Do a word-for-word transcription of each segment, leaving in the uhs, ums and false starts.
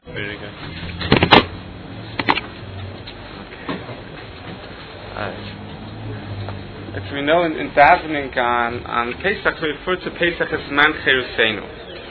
Very good. Okay. As we know in, in davening on, on Pesach, we refer to Pesach as Man Cheruseinu.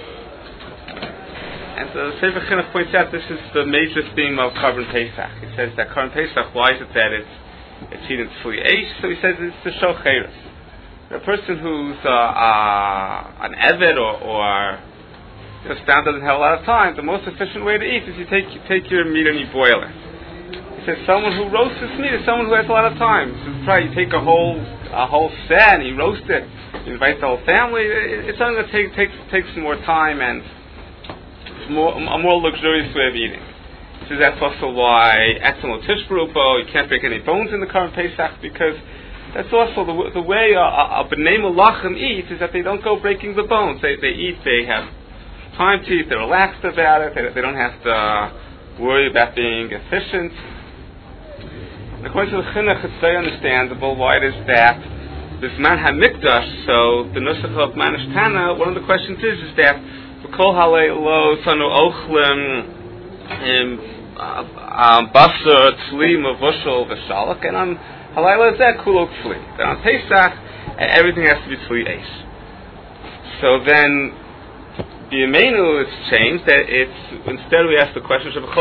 And the Sefer Chinuch points out this is the major theme of Korban Pesach. He says that Korban Pesach, why is it that it's it's eaten fully eish? So he says it's to show Cherus. A person who's uh, uh, an Eved or, or just down doesn't have a lot of time, the most efficient way to eat is you take you take your meat and you boil it. He says someone who roasts his meat is someone who has a lot of time. So try you take a whole a whole set and you roast it. You invite the whole family. It, it's something that take, takes takes more time and it's more a more luxurious way of eating. So that's also why Etzem Tishbarubo, you can't break any bones in the Korban Pesach, because that's also the the way a, a, a B'nai Malachim eats is that they don't go breaking the bones. They they eat. They have time to eat, they're relaxed about it, they, they don't have to uh, worry about being efficient. And according to the Chinuch, it's very understandable why it is that this Man HaMikdash, so the Nusach of Manish Tana, one of the questions is, is that V'kol halei lo sanu ochlim basar tzli mavushal v'shalak, and on halei zeh kulo tzli. Then on Pesach, everything has to be tzli eish. So then the Yemenu is changed, that it's, instead we ask the question, and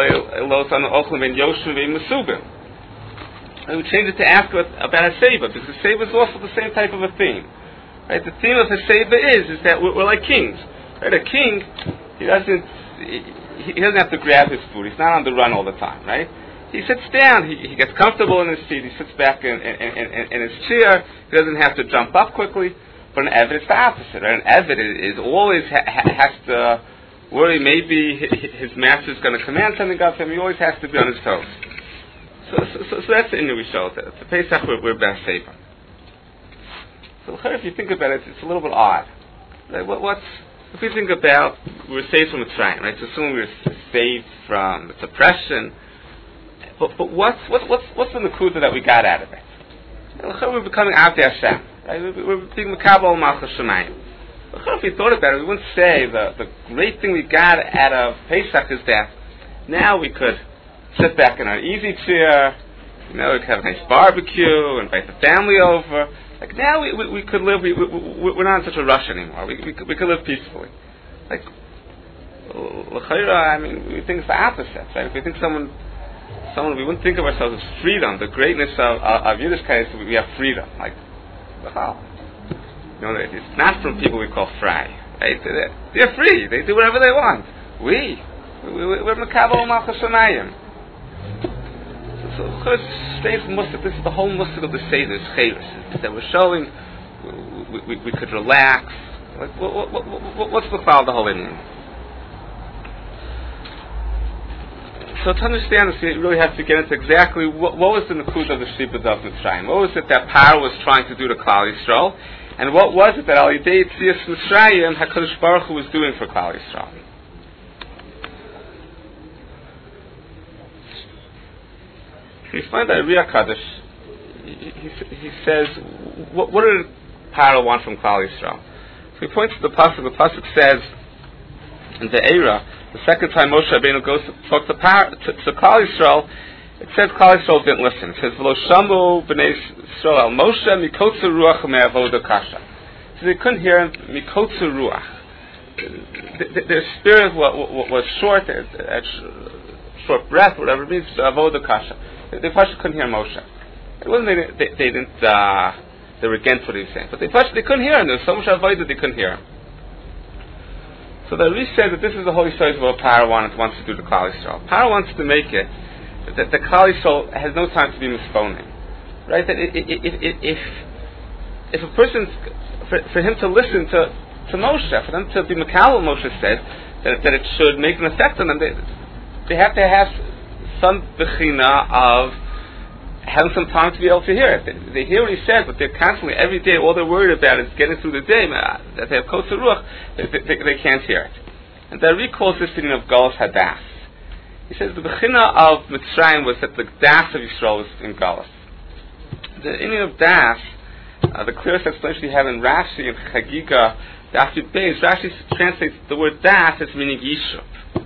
we change it to ask about Haseba, because Haseba is also the same type of a theme. Right? The theme of Haseba is, is that we're, we're like kings. Right? A king, he doesn't, he, he doesn't have to grab his food, he's not on the run all the time, right? He sits down, he, he gets comfortable in his seat, he sits back in, in, in, in his chair, he doesn't have to jump up quickly. But an Eved is the opposite. Right? An Eved is, is always ha- has to worry. Maybe his master is going to command something of him. He always has to be on his toes. So, so, so, so that's the Inu we showed. The Pesach we're, we're best saving. So if you think about it, it's a little bit odd. Like, what, what's if we think about we were saved from Mitzrayim, right? So assume we were saved from its oppression. But but what's what's what's what's the nekuda that we got out of it? We're becoming Avdei Hashem. Right? We're being Mekabel Malchus Shemayim. If we thought about it, we wouldn't say the, the great thing we got out of Pesach is that now we could sit back in our easy chair, you know, we could have a nice barbecue, invite the family over. Like now we we, we could live, we, we, we're not in such a rush anymore. We, we, could, we could live peacefully. Like, L'chaira, I mean, we think it's the opposite, right? If we think someone, someone, we wouldn't think of ourselves as freedom. The greatness of, of, of Yiddishkeit is we have freedom. Like, wow. You know, it's not from people we call fry. Right? They're, they're free. They do whatever they want. We, we we're Mekabel Malchus Shemayim. So, of course, this is the whole musik of the Seder, Cherus, that we're showing we, we, we could relax. Like, what, what, what, what's the cloud, the whole Indian? So to understand this, you really have to get into exactly what, what was the Nakud of the Shibud of Mitzrayim. What was it that Paro was trying to do to Klal Yisrael? And what was it that Al Yidei Tzias Mitzrayim, HaKadosh Baruch Hu was doing for Klal Yisrael? You find that Riyah Kaddish, he, he, he says, what, what did Paro want from Klal Yisrael? So he points to the Pasuk. The Pasuk says, in the Eira, the second time Moshe Rabbeinu goes to talk to, Par- to, to Klal Yisrael, it says Klal Yisrael didn't listen. It says, V'lo shamu b'nei Yisrael al Moshe mikotzer ruach me'avoda kasha. So they couldn't hear him, mikotzer ruach. Their spirit was short, short breath, whatever it means, avoda kasha. They first couldn't hear Moshe. It wasn't they, they, they didn't, uh, they were against what he was saying, but they first they couldn't hear him. There was so much avodah that they couldn't hear him. So the Rish said that this is the holy story of what Paro wants, wants to do to Klal Yisrael. Paro wants to make it that the Klal Yisrael has no time to be misponing, right? That if if if a person, for, for him to listen to to Moshe, for them to be Mekabel, Moshe said that, that it should make an effect on them. They they have to have some bechina of having some time to be able to hear it. They, they hear what he said, but they're constantly, every day, all they're worried about is getting through the day, that they have kotzer ruach, they, they, they can't hear it. And the Ari calls this meaning of Galus Hadas. He says the bechina of Mitzrayim was that the Das of Yisrael was in Galus. The meaning of Das, uh, the clearest explanation we have in Rashi and Chagiga, the Afid Beis, Rashi translates the word Das as meaning Yishuv.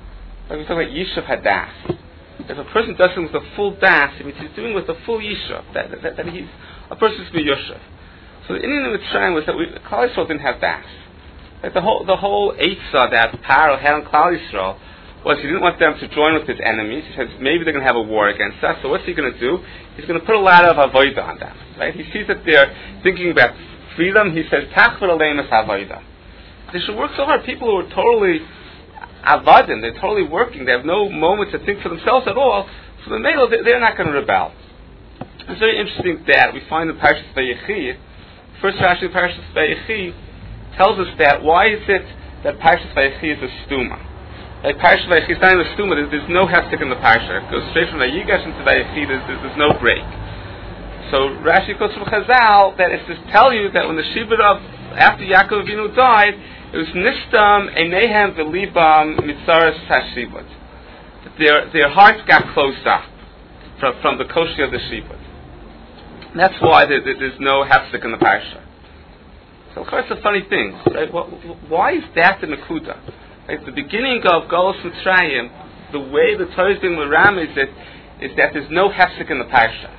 Like we talk about Yishuv Hadas. If a person does something with a full das, it means he's doing with a full Yishuv, that, that, that he's a person's be Yoshev. So the Indian of Mitzrayim was that we, Klal Yisrael didn't have das. Like the whole the whole eitzah that Paro had on Klal Yisrael was he didn't want them to join with his enemies. He said maybe they're going to have a war against us. So what's he going to do? He's going to put a lot of avodah on them. Right? He sees that they're thinking about freedom. He says tachvar aleim es avodah. They should work so hard. People who are totally avadim, they're totally working. They have no moment to think for themselves at all. So the male, they're not going to rebel. It's very interesting that we find in Parshas Vayechi, first Rashi in Parshas Vayechi tells us that why is it that Parshas Vayechi is a stuma? Like Parshas Vayechi is not in a stuma. There's, there's no heftik in the parsha. It goes straight from Vayigash into Vayechi. There's, there's, there's no break. So Rashi quotes from Chazal that it's to tell you that when the Shibud of after Yaakov Avinu died, it was nistam enehem v'libam mitzaras hashibud. Their their hearts got closed up from from the koshi of the shibud. That's why there, there, there's no hefsek in the parsha. So of course it's a funny thing, right? Well, why is that the nekuda? At the beginning of Golus Mitzrayim, the way the Torah is being meram is that is that there's no hefsek in the parsha.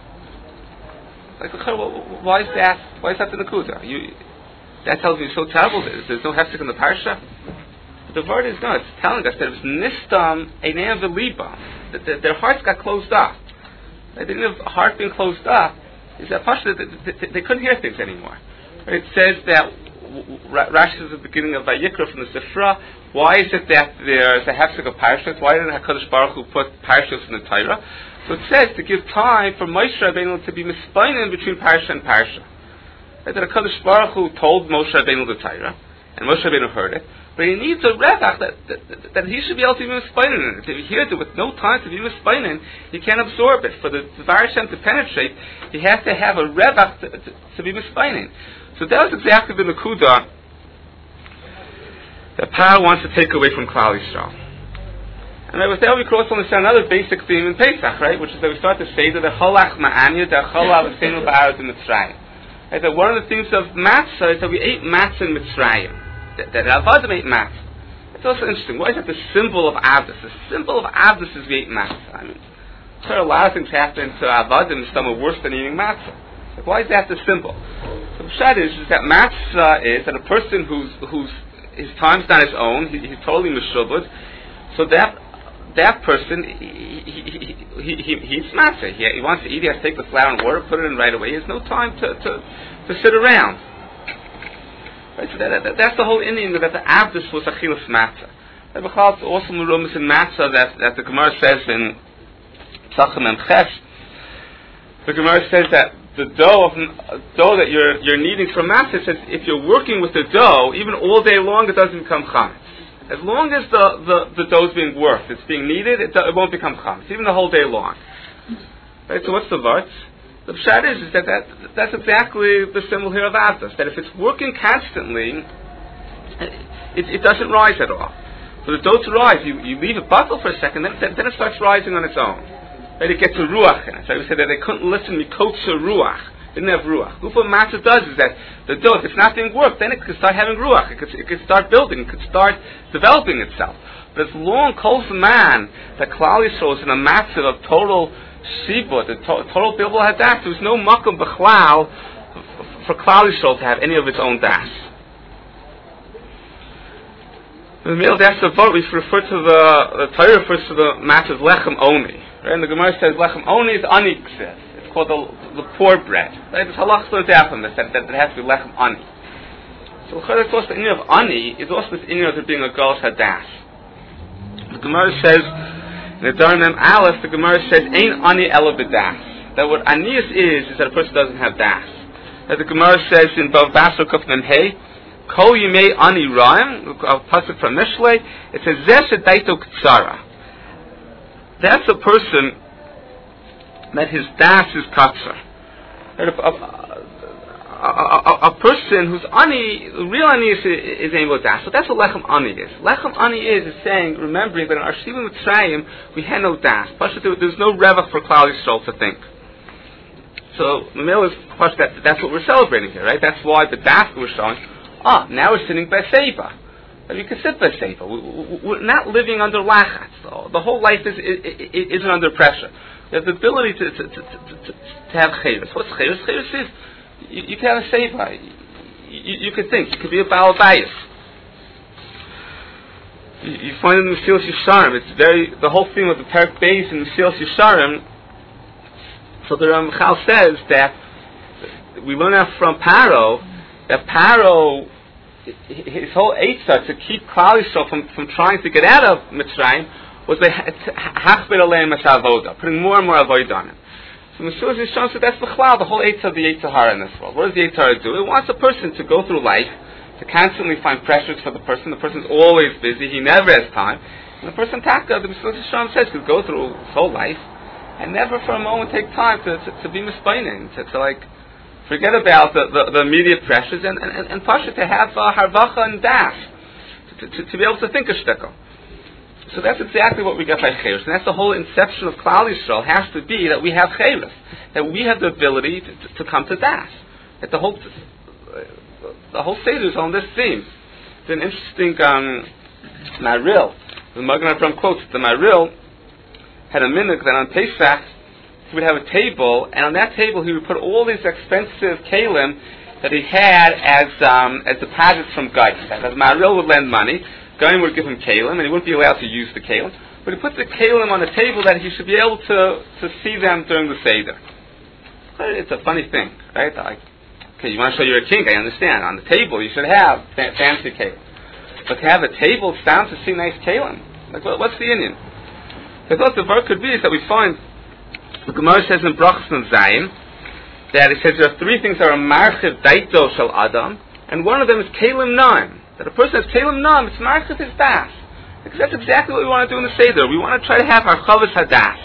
Like, why is that? Why is that the nekuda? You, that tells me so terrible. There's, there's no hefsek in the parsha. But the word is no. It's telling us that it was nistam einam v'liba. That their, their hearts got closed up. They didn't have a heart being closed up. Is that pasha that they, they, they couldn't hear things anymore? It says that Rashi is at the beginning of Vayikra from the Sifra. Why is it that there's a hefsek of parshas? Why didn't Hakadosh Baruch Hu put parshas in the Torah? So it says to give time for Moshe Rabbeinu to be mispainin between parsha and parsha. That Hakadosh Baruch Hu told Moshe Rabbeinu the Torah, and Moshe Rabbeinu heard it, but he needs a revach that, that, that, that he should be able to be mispainin in it. If he hears it with no time to be mispainin, he can't absorb it. For the Dvar Hashem to penetrate, he has to have a revach to, to, to be mispainin. So that was exactly the nekuda that Paro wants to take away from Klal Yisrael. And with that we can also understand another basic theme in Pesach, right? Which is that we start to say that the cholach ma'anya, the cholach v'seinu ba'aretz in Mitzrayim. Right? That one of the things of matzah is that we ate matzah in Mitzrayim. That, that Avadim ate matzah. It's also interesting. Why is that the symbol of Avdus? The symbol of Avdus is we ate matzah. I mean, there are a lot of things happen to Avadim, some are worse than eating matzah. Like, why is that the symbol? So the pshat is, is that matzah is that a person who's who's his time's not his own, he, he's totally meshubud, so that that person, he, he, he, he, he, he eats matzah. He, he wants to eat, he has to take the flour and water, put it in right away. He has no time to, to, to sit around. Right, so that, that, that's the whole Indian, that the Avdus was achilas matzah. There are also rumas in matzah that, that the Gemara says in Tzachim and Ches. The Gemara says that the dough of dough that you're you're kneading for matzah, says if you're working with the dough, even all day long, it doesn't become chametz. As long as the, the, the dough is being worked, it's being kneaded, it, it won't become chametz, even the whole day long. Right. So what's the vart? The pshat is, is that, that that's exactly the symbol here of Avdus. That if it's working constantly, it, it doesn't rise at all. For the dough to rise, you, you leave it buckle for a second, then, then it starts rising on its own. Right, it gets a ruach in it. So we said that they couldn't listen mikotza ruach. They didn't have ruach. What matzah does is that the dough, if it's not being worked, then it can start having ruach. It could, it could start building. It could start developing itself. But as long calls the man that Klal Yisrael is in a matzah of total shibud, the to, total people had das, there was no makom b'chlal for Klal Yisrael to have any of its own das. The male das the vote we refer to the the Torah refers to the matzah lechem oni. Right? And the Gemara says lechem oni is ani ksef. It's called the, the poor bread. Right? There's halachas learned out from this that, that it has to be lechem ani. So it's also the inyan of ani is also this inyan of there being a galus hadas. The Gemara says in the Darnam Aleph, the Gemara says ein ani ela b'das. That what anias is is that a person doesn't have das. As the Gemara says in Bav Basar Kuf Mem Hey, Kol Yimei Ani Ra'im, a pasuk from Mishlei, it says Zeh Shedaito Ktsara. That's a person that his das is katsar. A, a, a, a person who's ani, real ani is, is able to das. So that's what lechem ani is. Lechem ani is is saying, remembering that in our Shivim Mitzrayim we had no das. There's no revach for Klal Yisrael to think. So the middle is that that's what we're celebrating here, right? That's why the das we're showing. Ah, now we're sitting by Seiba. that we can sit by Seifa. We're not living under lachatz. The whole life is, is, isn't under pressure. We have the ability to, to, to, to, to have chayros. What's chayros? Chayros is, you, you can have a Seifa. You, you could think. You could be a Baal Bayis. You, you find in the Mesilas Yesharim, it's very, the whole theme of the Perek Beis in the Mesilas Yesharim, so the Ramchal says that we learn out from Paro that Paro, his whole eitzah to keep Klal Yisrael from, from trying to get out of Mitzrayim was they hachbir aleim es avoda, putting more and more avodah on him. So Mesilas Yesharim said that's b'chlal, the whole eitzah of the Yetzer Hara in this world. What does the Yetzer Hara do? It wants a person to go through life, to constantly find pressures for the person. The person's always busy, he never has time. And the person taka, the Mesilas Yesharim says, could go through his whole life and never for a moment take time to, to, to be mispaining, to, to like forget about the, the, the immediate pressures and, and, and Pasha to have uh, harvacha and das, to, to, to be able to think a shtickle. So that's exactly what we get by Chayros. And that's the whole inception of Klal Yisrael, has to be that we have Chayros, that we have the ability to, to, to come to das. That the whole the whole Seder is on this theme. It's an interesting um, Maril. The Magen Avraham quotes the Maril had a minhag that on Pesach he would have a table, and on that table he would put all these expensive kalim that he had as um, as deposits from Goyim. As Maril would lend money, Goyim would give him kalim, and he wouldn't be allowed to use the kalim. But he put the kalim on the table that he should be able to, to see them during the Seder. It's a funny thing, right? Like, okay, you want to show you're a king, I understand. On the table you should have fa- fancy kalim. But to have a table, it's down to see nice kalim. Like, what, what's the Indian? I thought the verb could be is that we find, the Gemara says in Brachos and Zayin, that it says there are three things that are marchiv daito shel adam, and one of them is kalim naim. That a person has kalim naim, it's marchiv his das. Because that's exactly what we want to do in the Seder. We want to try to have our chavos hadas.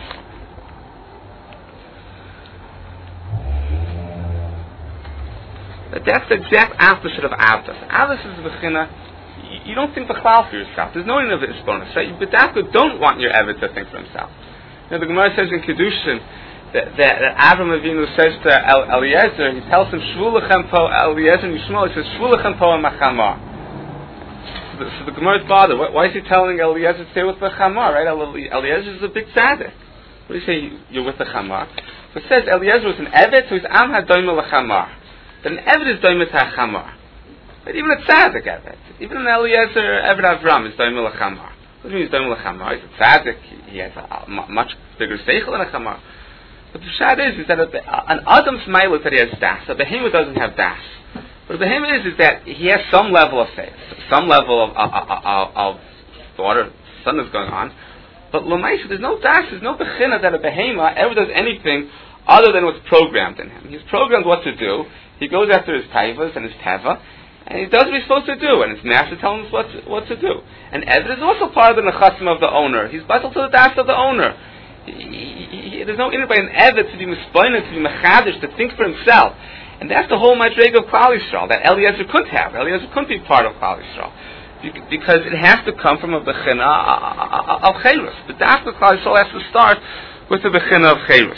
But that's the exact opposite of avdas. Avdas is the bechina. You don't think b'chlal for yourself. There's no need of this bonus, right? But Dafka don't want your Eved to think for himself. You know, the Gemara says in Kedushin that, that, that Avram Avinu says to El, Eliezer, he tells him, Shvu lechem po, Eliezer and Yishmael, he says, Shvu lechem po ma'chamar. So the, so the Gemara is bothered. Why, why is he telling Eliezer to stay with the chamar, right? Eliezer is a big tzaddik. What do you say, you're with the chamar? So it says Eliezer was an Eved, so he's am ha-doime lechamar. That an Eved is doime to ha-chamar. But even a tzaddik Eved, even an Eliezer Eved Avram is doime lechamar. What do you mean he's doime lechamar? He's a tzaddik, he has a, a much bigger seichel than a chamar. But the shad is, is that a, an Adam's mile is that he has das. A behemoth doesn't have das. But the behemoth is, is that he has some level of faith, some level of, of, of, of thought or something is going on. But l'maisa, there's no das, there's no bechina that a behemoth ever does anything other than what's programmed in him. He's programmed what to do. He goes after his taivas and his teva, and he does what he's supposed to do, and his master tells him what to, what to do. And Eved is also part of the nechasim of the owner. He's bustled to the das of the owner. He, he, he, there's no inner by an Eved to be mispointed, to be mechadish, to think for himself. And that's the whole madrega of Klal Yisrael that Eliezer couldn't have. Eliezer couldn't be part of Klal Yisrael. Because it has to come from a bechina of Chayrus. But that's what Klal Yisrael has to start with the bechina of Chayrus.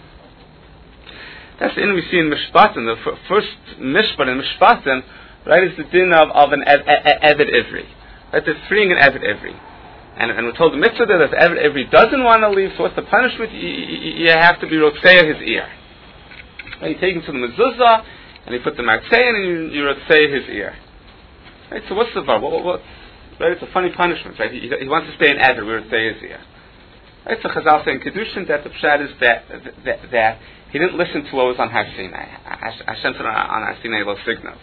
That's the in we see in Mishpatim, the f- first Mishpat in Mishpatim, right, is the din of, of an ev- ev- Eved Ivri. Right, they're freeing an Eved Ivri. And, and we're told the mitzvah that if Eved Ivri doesn't want to leave, so what's the punishment? You, you, you have to be Rotzeah his ear. Right, you take him to the mezuzah, and you put the Martzein, and you, you Rotzeah his ear. Right, so what's the var? What, what, what, right, it's a funny punishment, right? He, he wants to stay in Eved, we Rotzeah his ear. Right, so Chazal say in Kedushin that the pshat is that, that, that he didn't listen to what was on Har Sinai. Hashem said on Har Sinai those signals.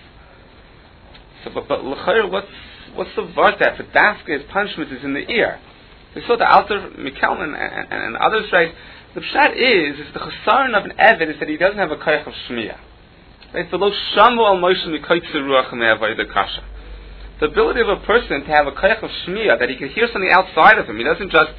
So, but, but l'chayr, what's what's the vart that for dafka his punishment is in the ear? We saw the Alter Mikelman and, and, and others, right? The pshat is is the chesaron of an Eved is that he doesn't have a koyach of shmiya. Right? The lo shamu al Moshe mikoytze ruach me'avodah kasha. The ability of a person to have a koyach of shmiya, that he can hear something outside of him. He doesn't just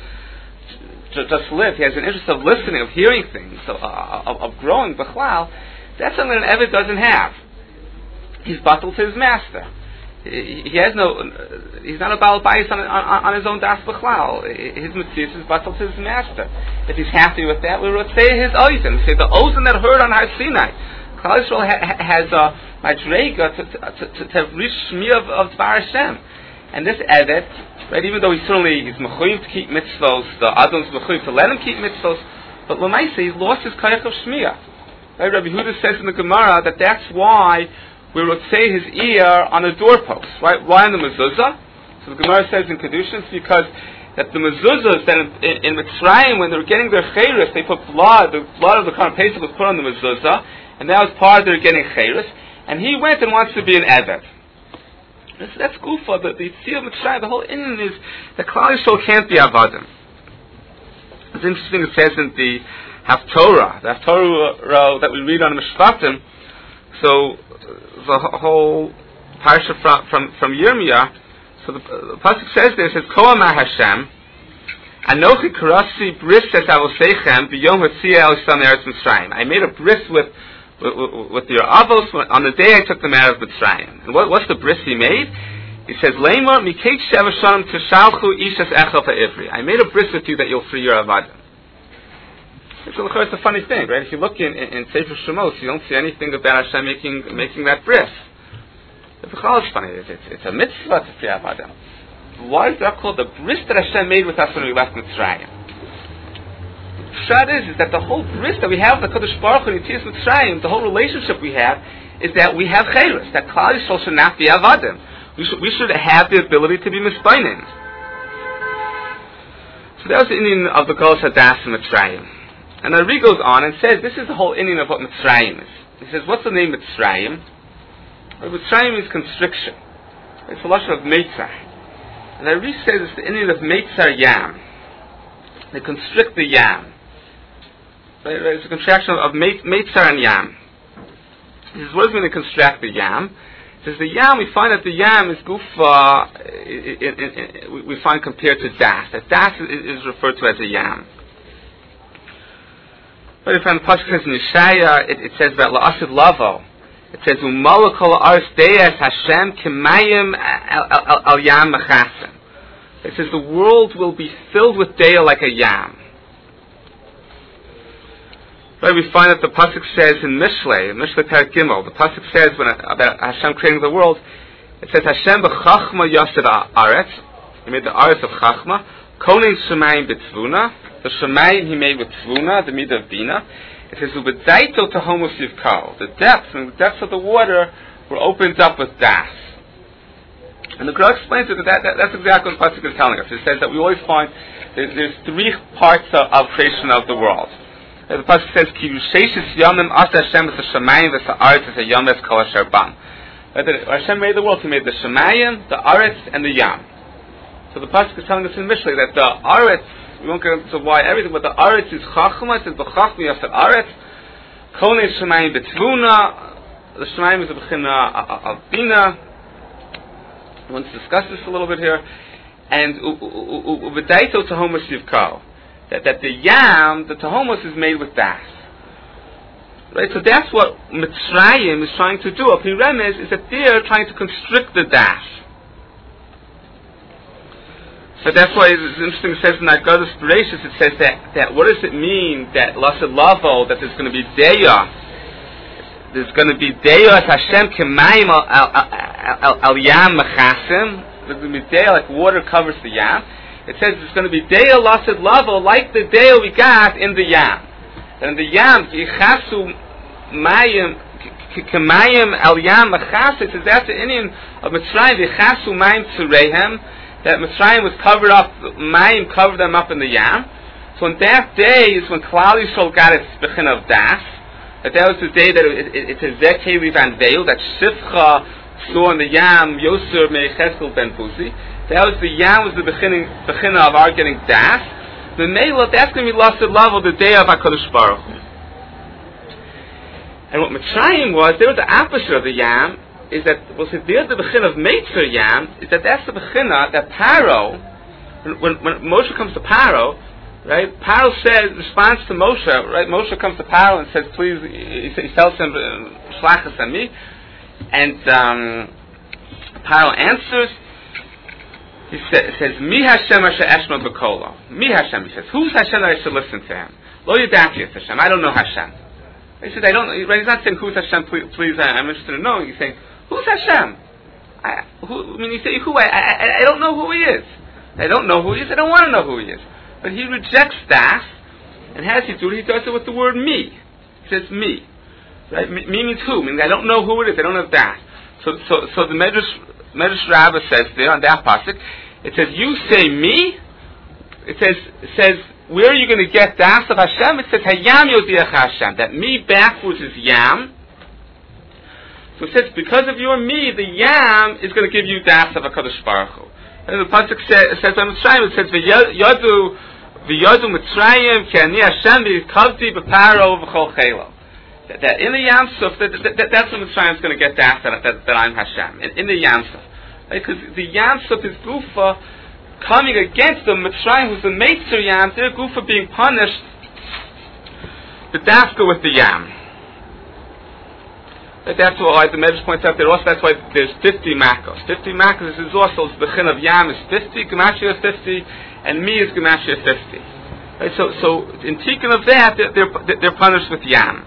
just live. He has an interest of listening, of hearing things, of, uh, of, of growing. B'chlal, that's something an Eved doesn't have. He's bottled to his master. He, he has no. He's not a Baal Bayis on, on, on his own das b'chlal. His mitzvah is bottled to his master. If he's happy with that, we would say his ozen. We say the ozen that heard on Har Sinai. Klal Yisrael ha, has a madrega to, to, to, to have reached shmi of, of Dvar Hashem. And this Evet, right, even though he certainly is mechuyev to keep mitzvos, the Adon's mechuyev to let him keep mitzvos, but Lamaisa, he's lost his koyach of Shmiya. Right, Rabbi Huda says in the Gemara that that's why we would say his ear on a doorpost. Right? Why on the mezuzah? So the Gemara says in Kedushin, because that the mezuzahs that in, in, in Mitzrayim, when they were getting their chayris, they put blood, the blood of the Karban Pesach was put on the mezuzah, and that was part of their getting chayris, and he went and wants to be an Evet. So that's Gufa, the, the Tzia of Mitzrayim, the whole Indian is that Klal Yisrael can't be Avadim. It's interesting, it says in the Haftorah, the Haftorah that we read on Mishpatim, so the whole parsha from, from, from Yirmiyah, so the, the pasuk says there, it says, Ko Amar Hashem, Anochi Karasi Bris Es Avosechem B'yom Hatzia El Yisrael Me'eretz Mitzrayim. I made a bris with with, with, with your avos on the day I took them out of Mitzrayim. And what, what's the bris he made? He says, Leimor Mikei Sheva Shanam Tishalchu Ishas Echel Ha'ivri. I made a bris with you that you'll free your avadim. So it's a funny thing, right? If you look in, in, in Sefer Shemos, you don't see anything about Hashem making making that bris. The Bechal is funny. It's, it's, it's a mitzvah to free avadim. Why is that called the bris that Hashem made with us when we left Mitzrayim? Shad is, is that the whole bris that we have with the Kodesh Baruch Hu and Yetzias Mitzrayim, the whole relationship we have, is that we have chayros, that Klal Yisrael should not be avadim. We should, we should have the ability to be mispainin. So that was the Indian of the Golos Hadas in Mitzrayim. And Ari goes on and says, this is the whole Indian of what Mitzrayim is. He says, what's the name Mitzrayim? Well, Mitzrayim is constriction. It's a lashon of Meitzar. And Ari says it's the Indian of Meitzar Yam. They constrict the Yam. Right, right, it's a contraction of Meitzar and Yam. He says, what does it mean to contract the Yam? He says, the Yam, we find that the Yam is Gufa, it, it, it, it, we find compared to Das. That Das is, is referred to as a Yam. But if on the pasuk says in Yeshaya, it, it says about La'asid Lavo. It says, Umalakol Ars Deas Hashem Kimayim Al Yam Mechasim. It says, the world will be filled with Dea like a Yam. Right, we find that the pasuk says in Mishlei, in Mishlei Perek Gimel, the pasuk says when about Hashem creating the world, it says Hashem b'chachma yased haaretz. He made the aretz of chachma. Konein shemayim b'tzvuna. The shemayim he made with tzvuna, the midah of bina. It says ubedaito tahomos yivkal. The depths and the depths of the water were opened up with das. And the Gemara explains it that, that, that that's exactly what the pasuk is telling us. It says that we always find there's, there's three parts of, of creation of the world. The pasuk says, "Ki yusheishis yamim asa Hashem es hashamayim v'sa'aretz es hayames kol asher bam." Hashem made the world. He made the shemayim, the aretz, and the yam. So the pasuk is telling us in Mishlei that the aretz, we won't get into why everything, but the aretz is chachma. It says b'chachma yaseh aretz. Konei shemayim b'tzvuna. The shemayim is a b'china of bina. I want to discuss this a little bit here. And u'v'daito tahomos yivkal. That, that the yam, the tahomos, is made with das. Right? So that's what Mitzrayim is trying to do. Api Remez is that they're trying to constrict the das. So that's why it's interesting, it says in that Goddess Bereshis, it says that, that what does it mean that Lasid Lavo, that there's going to be Deya, there's going to be Deya as Hashem Kemayim al Yam Mechasim, there's going to be Deya like water covers the Yam. It says it's going to be Deya Lasid Lavo, like the Deya we got in the Yam. And in the Yam, Yichasu Mayim, Kemayim al Yam Mechasim, it says that's the Indian of Mitzrayim, Yichasu Mayim Tzurehem, that Mitzrayim was covered up, Mayim covered them up in the Yam. So on that day is when Klal Yisrael got its Bechin of Das. That that was the day that it, it, it's a Zekei Van Veil, that Shifcha saw in the Yam, Yosur Meicheskel Ben Buzi. That was the Yam, was the Bechin of our getting Das. The Meilah, that's going to be lost at level the day of HaKadosh Baruch Hu. And what Mitzrayim was, they were the opposite of the Yam, is that, well, so there's the Bechin of Meitzer Yam, is that that's the Bechina, that Paro, when, when Moshe comes to Paro, right, Paro says, responds to Moshe, right, Moshe comes to Paro and says, please, he, he tells him, Shlachas on me, and um, Paro answers, he sa- says, Mi Hashem Asher Eshma B'Kolo. Mi Hashem, he says, who's Hashem that I should listen to him? Lo Yadati is Hashem, I don't know Hashem. He said, I don't, right, he's not saying, who's Hashem, please, please I'm interested in knowing, he's saying, who's Hashem? I, who, when you say who, I, I, I don't know who he is. I don't know who he is. I don't want to know who he is. But he rejects das, and how does he do it? He does it with the word me. He says me. Right? Me, me means who? Meaning I don't know who it is. I don't have das. So, so, so the Medrash, Medrash Rabbah says there on that pasuk, it says, you say me. It says, it says, where are you going to get das of Hashem? It says, Hayam Yodiach Hashem. That me backwards is yam. So it says, because of your me, the yam is going to give you das of HaKadosh Baruch Hu. And the pasuk says, says on Mitzrayim, it says, V'yadu, v'yadu Mitzrayim, ki ani Hashem, v'yikavti b'paro v'chol chelo. That in the Yam Suf, that, that, that, that's when Mitzrayim is going to get that, that, that, that I'm Hashem. In, in the Yam Suf. Because right? The Yam Suf is Gufa coming against the Mitzrayim, who's the Meitzer Yam, they're Gufa being punished, the Dafka with the Yam. Right? That's why the Medrash points out there also, that's why there's fifty Makos. fifty Makos is also, the Chin of Yam is fifty, Gemashia is fifty, and me is Gemashia fifty. Right? So, so in Tikkun of that, they're, they're, they're punished with Yam.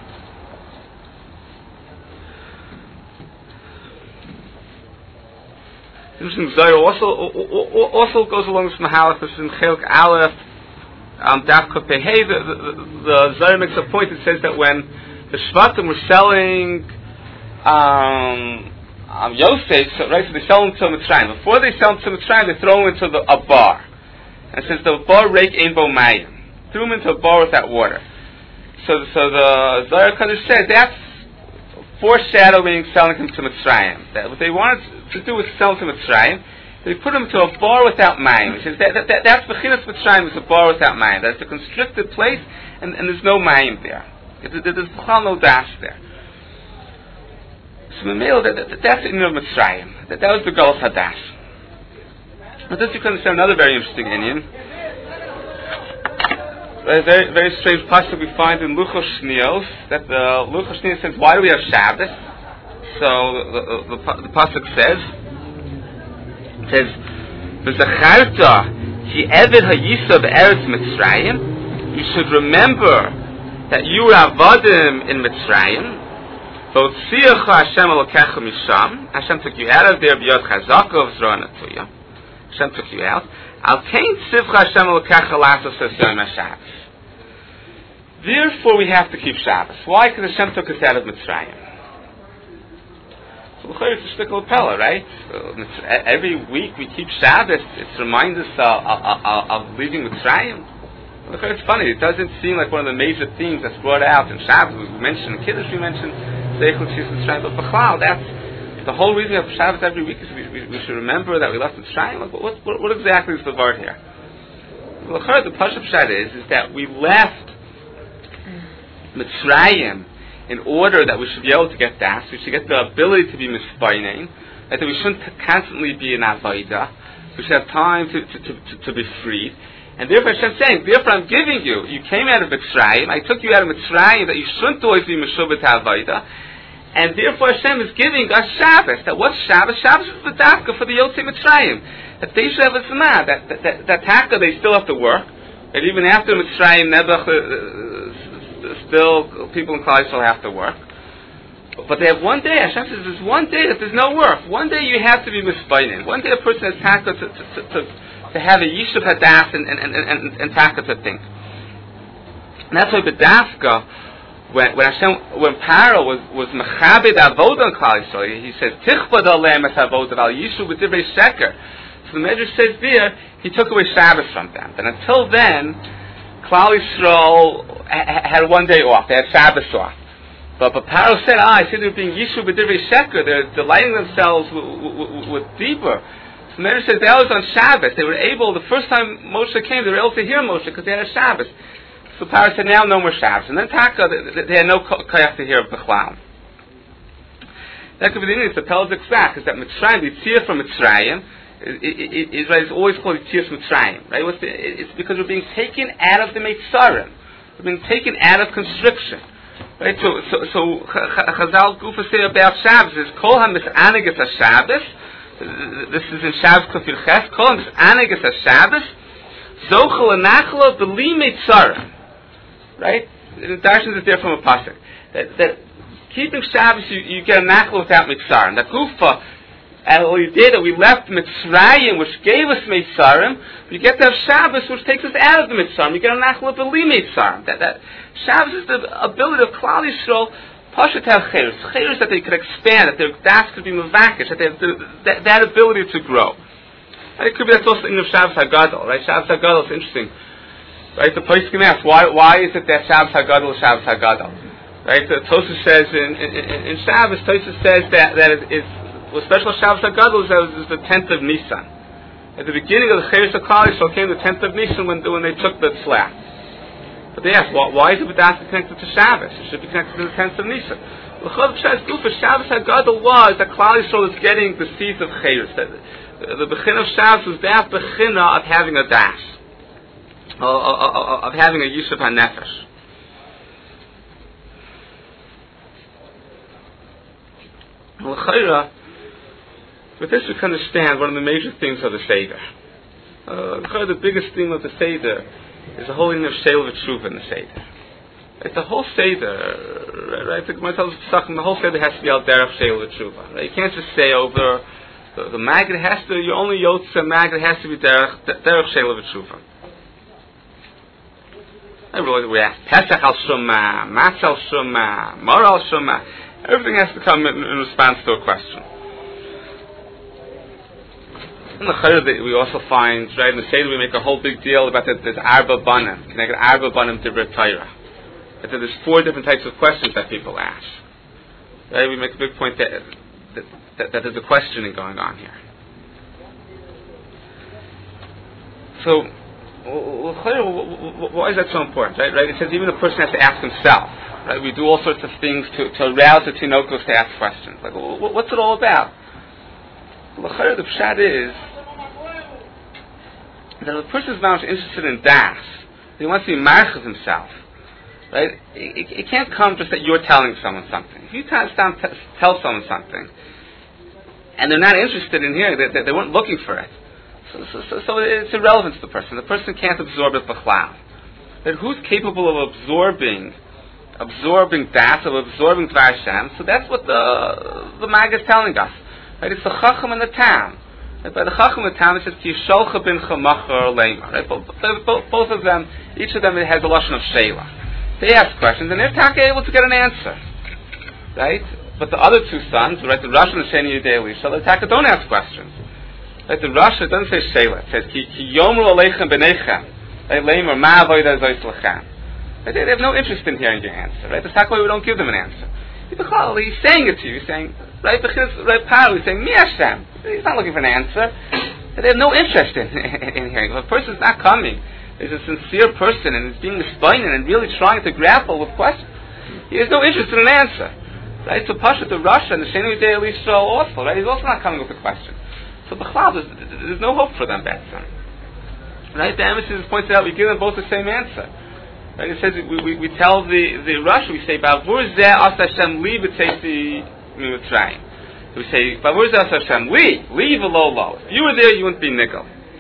Zohar also also goes along with Mahalach. This is in Chelk Aleph, um, Dafka Pehei. The, the, the Zohar makes a point that says that when the Shvatim were selling um, um, Yosef, so, right, so they sell him to Mitzrayim. Before they sell him to Mitzrayim, they throw him into the, a bar. And it says the bar rake ein bo mayim. Threw him into a bar without water. So, so the Zohar Kadosh says that's foreshadowing selling him to Mitzrayim. That what they wanted to do was sell him to Mitzrayim. They put him to a bar without mayim. He says that, that, that, that's Bechinas Mitzrayim, is a bar without mayim. That's a constricted place, and, and there's no mayim there. There's no das there. So Mamil, that, that, that's the Inyan of Mitzrayim. That, that was the Golus Hadash. But this you can understand another very interesting Inyan. A very, very strange pasuk we find in Luchos Shnios, that the Luchos Shnios says, why do we have Shabbos? So the, the, the, the pasuk says, it says, V'zacharta ki eved ha'yisa be'eretz Mitzrayim. You should remember that you were avadim in Mitzrayim. V'otziacha Hashem elokecha misham. Hashem took you out of there b'yod chazaka v'zroa natuya. Hashem took you out. Al tein tzivcha Hashem elokecha lasos es yom HaShabbos. Therefore, we have to keep Shabbos. Why? Because Hashem took us out of Mitzrayim. So, it's a shtickle pella, right? So, every week we keep Shabbos. It's remind us uh, uh, uh, of leaving Mitzrayim. It's funny. It doesn't seem like one of the major themes that's brought out in Shabbos. We mentioned in Kiddush, we mentioned Zeichel Shis Mitzrayim, but B'chlal, that's the whole reason we have Shabbos every week is we, we, we should remember that we left Mitzrayim. Like, what, what, what exactly is the word here? Well, the Pashup Pshat is, is that we left Mitzrayim in order that we should be able to get das, we should get the ability to be mispainin, that we shouldn't constantly be in avodah, we should have time to, to, to, to be freed. And therefore Hashem is saying, therefore I'm giving you, you came out of Mitzrayim, I took you out of Mitzrayim, that you shouldn't always be meshubah to avodah, and therefore Hashem is giving us Shabbos. That what's Shabbos? Shabbos is the dafka for the Yotzei Mitzrayim. That they should have a zman, that, that, that, that taka they still have to work, and even after Mitzrayim, Nebuch, uh, still people in Klal Yisrael have to work. But they have one day, Hashem says there's one day that there's no work. One day you have to be mispainin. One day a person has taka to, to, to, to, to have a yishuv hadas and, and, and, and, and taka to think. And that's why the dafka, when, when Hashem, when Paro was, was mechabed avodah in Klal Yisrael, he said, tichbad aleim es avodah al yishuv b'divrei sheker. So the Medrash says there, he took away Shabbos from them. And until then, Klal Yisrael had one day off. They had Shabbos off. But, but Paro said, ah, I see they're being Yishu b'divrei sheker. They're delighting themselves with, with, with deeper. So Medrash says that was on Shabbos. They were able, the first time Moshe came, they were able to hear Moshe because they had a Shabbos. So Paro said, now no more Shabbos. And then Taka, they, they had no koyach to hear B'chlal. That could be the Indian. It's a Pelzik fact, is that Mitzrayim, the Yitzir from Mitzrayim, Israel is always called Yitzir Mitzrayim. Right? What's the, it's because we're being taken out of the Mitzrayim. We're being taken out of constriction. Right? So, so, so Chazal Gufa say about Shabbos is Kol HaMis'anigas HaShabbos. This is in Shabbos Kufir Ches. Kol HaMis'anigas HaShabbos. Zochel Anachlo B'li Mitzrayim. Right? The Darshan is there from a pasuk that, that keeping Shabbos you, you get a nachlo without Mitzrayim. That Gufa And we did it. We left Mitzrayim, which gave us Mitzrayim. You get to have Shabbos, which takes us out of the Mitzrayim. You get a Nachla B'li Mitzrayim. That, that Shabbos is the ability of Klal Yisrael, Pasha to have Cheres. Cheres that they could expand, that their das could be Mavakish, that they have the, that, that ability to grow. And it could be that's also in of Shabbos HaGadol, right? Shabbos HaGadol is interesting. Right? The place can ask, why, why is it that Shabbos HaGadol is Shabbos HaGadol? Right? The Tosfos says in, in, in Shabbos, Tosfos says that, that it, it's what's special Shabbos HaGadol is that it was the tenth of Nisan. At the beginning of the Cheres HaKlal Yisrael came the tenth of Nisan when, when they took the Tzlach. But they asked, why, why is it B'das connected to Shabbos? It should be connected to the tenth of Nisan. The Shabbos HaGadol was that Klal Yisrael is getting the seeds of Cheres. The, the Bechin of Shabbos was that Bechina of having a dash, of, of, of having a Yishuv HaNefesh. L'chayra, with this we can understand one of the major themes of the Seder. Uh, the biggest theme of the Seder is the whole thing of Sheil V'Tshuva in the Seder. Right, the whole Seder, right? The Gemara tells us the whole Seder has to be al derech Sheil V'Tshuva. Right? You can't just say over the, the Magid has to. Your only Yotze Magid has to be derech derech Sheil V'Tshuva. We ask Pesach al Shuma, Matz al Shuma, Mar al Shuma. Everything has to come in, in response to a question. In the Chayr, we also find, right, in the Seder we make a whole big deal about that there's Arba Banim, connected Arba Banim to Brit Torah. That there's four different types of questions that people ask. Right, we make a big point that, that, that, that there's a questioning going on here. So, why is that so important, right? Right? It says even the person has to ask himself. Right? We do all sorts of things to, to arouse the Tinokos to ask questions. Like, what's it all about? The pshat is that if a person is not interested in das, he wants to be march of himself. Right? It, it, it can't come just that you're telling someone something. If you tell, tell someone something, and they're not interested in hearing it, they, they weren't looking for it. So, so, so, so it's irrelevant to the person. The person can't absorb it b'chlal. That who's capable of absorbing, absorbing das, of absorbing Dvar Hashem? So that's what the the Mag is telling us. Right? It's the Chacham and the Tam. Right? By the Chacham and the Tam, it says Kisholcha bin Chamachar Leima. Right? Both, both, both of them, each of them has a lashon of Sheila. They ask questions, and they're not able to get an answer. Right? But the other two sons, right, the Rosh and the Sheni Yudei Elisha, the Taka don't ask questions. Right, the Rosh doesn't say Sheila. It says Ki Yomru Aleichem B'neichem. Right, Leimer Ma Avoda Zois Lechem. They have no interest in hearing your answer. Right, that's not why we don't give them an answer. He's saying it to you. He's saying, right, right, Paro. He's saying Mi Hashem. He's not looking for an answer. They have no interest in, in hearing. If a person's not coming, is a sincere person and is being responding and really trying to grapple with questions, he has no interest in an answer. Right, so Pasha the Rosh and the Sheni Yudei Elisha also. Right, he's also not coming with a question. So B'chlal, there's, there's no hope for them, Batson. Right? The Emerson points out we give them both the same answer. Right? It says we, we, we tell the the Rosh, we say Bavur Zeh As Hashem Li B'Tzeisi Mitzrayim. We say Bavur Zeh As Hashem Li Li V'Lo Lo. If you were there, you wouldn't be nickel.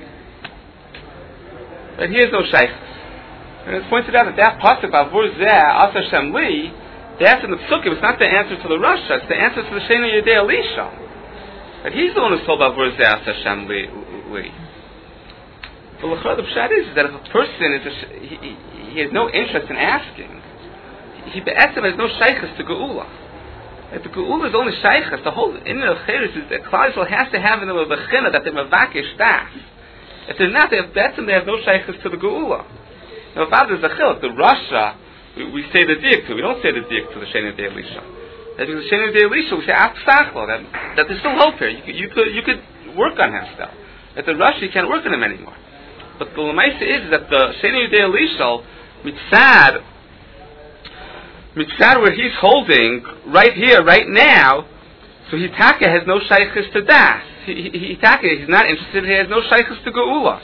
Right? He has no shaykhs. And it's pointed out that that pasuk Bavur Zeh As Hashem Li, that's in the Psukim. It's not the answer to the Rosh. It's the answer to the Sheni Yudei Elisha. But he's the one who's told about V'Zeh As Hashem Li. But the pshat is that if a person is a, he, he has no interest in asking, he be'etzem has no shaykhs to Geula. If the Geula is only shaykhs, the whole inner of Cheres is that Klal Yisrael has to have in them a bechina that they're mavakish das. If they're not, they have be'etzem, they have no shaykhs to the Geula. Now, if there's a chiluk, the Rasha, we, we say the dik to, we don't say the dik to the Sheni Yudei Elisha. That is the Sheni Yudei Elisha, we say Atzachlo, that, that there's still hope here. You could, you could, you could work on him still. At the Rosh, you can't work on him anymore. But the Lamaisa is that the Sheni Yudei Elisha, Mitzad, Mitzad where he's holding, right here, right now, so Hitaka has no shaykhis to Das. Hitaka, he's not interested, he has no shaykhis to Geula.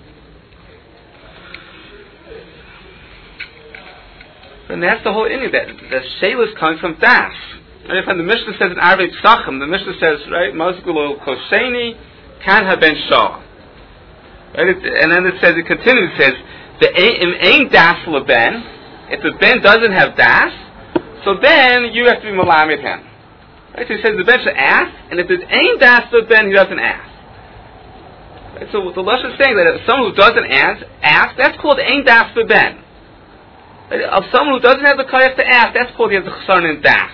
And that's the whole inning, that the Sheila is coming from Das. And if the Mishnah says in Arvei Tzachim, the Mishnah says, right, Mozgul Kosheni Kan haben Shah. Right, and then it says, it continues, it says, the Ein Das LeBen, if the Ben doesn't have Das, so then you have to be Malamed him. Right? So he says the Ben should ask, and if there's ain't das for Ben, he doesn't ask. Right? So the Lashon is saying that if someone who doesn't ask, ask that's called ain't das for Ben. Right? Of someone who doesn't have the koyach to ask, that's called he has the chsaron in das.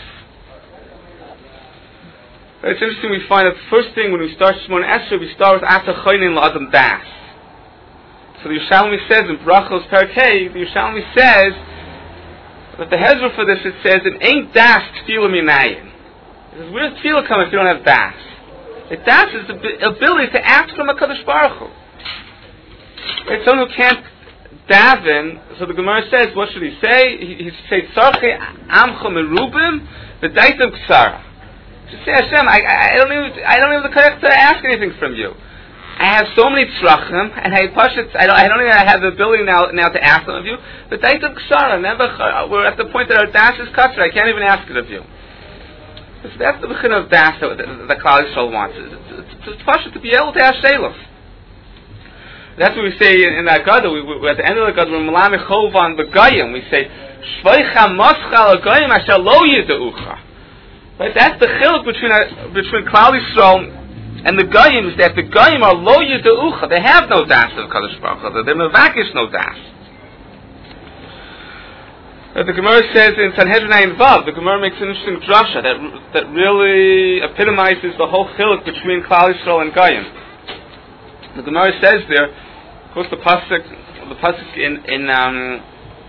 Right? It's interesting. We find that the first thing when we start Shemona Esrei, we start with Ata Choynin La'adam Das. So the Yerushalmi says in Brachos Perkei, the Yerushalmi says that the hezra for this, it says, it ain't das tefillah minayin. It says, where's tefillah come if you don't have das? The das is the ability to ask from HaKadosh Baruch Hu. Right? Someone who can't daven, so the Gemara says, what should he say? He, he should say, Tzarchei amcha merubim v'daitem ksara. He should say, Hashem, I, I, I don't even, I don't even have the correct to ask anything from you. I have so many tzrachim, and I push it. I don't, I don't even have the ability now, now to ask them of you. But daitem ksara, never. We're at the point that our das is kosher. I can't even ask it of you. So that's the bechin of das that the Klal Yisrael wants. It's, it's, it's push it to be able to ask shelos. That's what we say in, in that Gadol. We, we, at the end of the Gadol, we're malami chovan b'gayim. We say shveicha moschal agayim asher lo yideucha. Right. That's the chiluk between uh, between Klal Yisrael and the Goyim, is that the Goyim are lo yideucha. They have no das of Kadosh Baruch Hu. They're mevakish no das. Uh, the Gemara says in Sanhedrin Ayin Vav, the Gemara makes an interesting drasha that that really epitomizes the whole chiluk between Klal Yisrael and Goyim. The Gemara says there, of course, the pasuk, the pasuk in in um,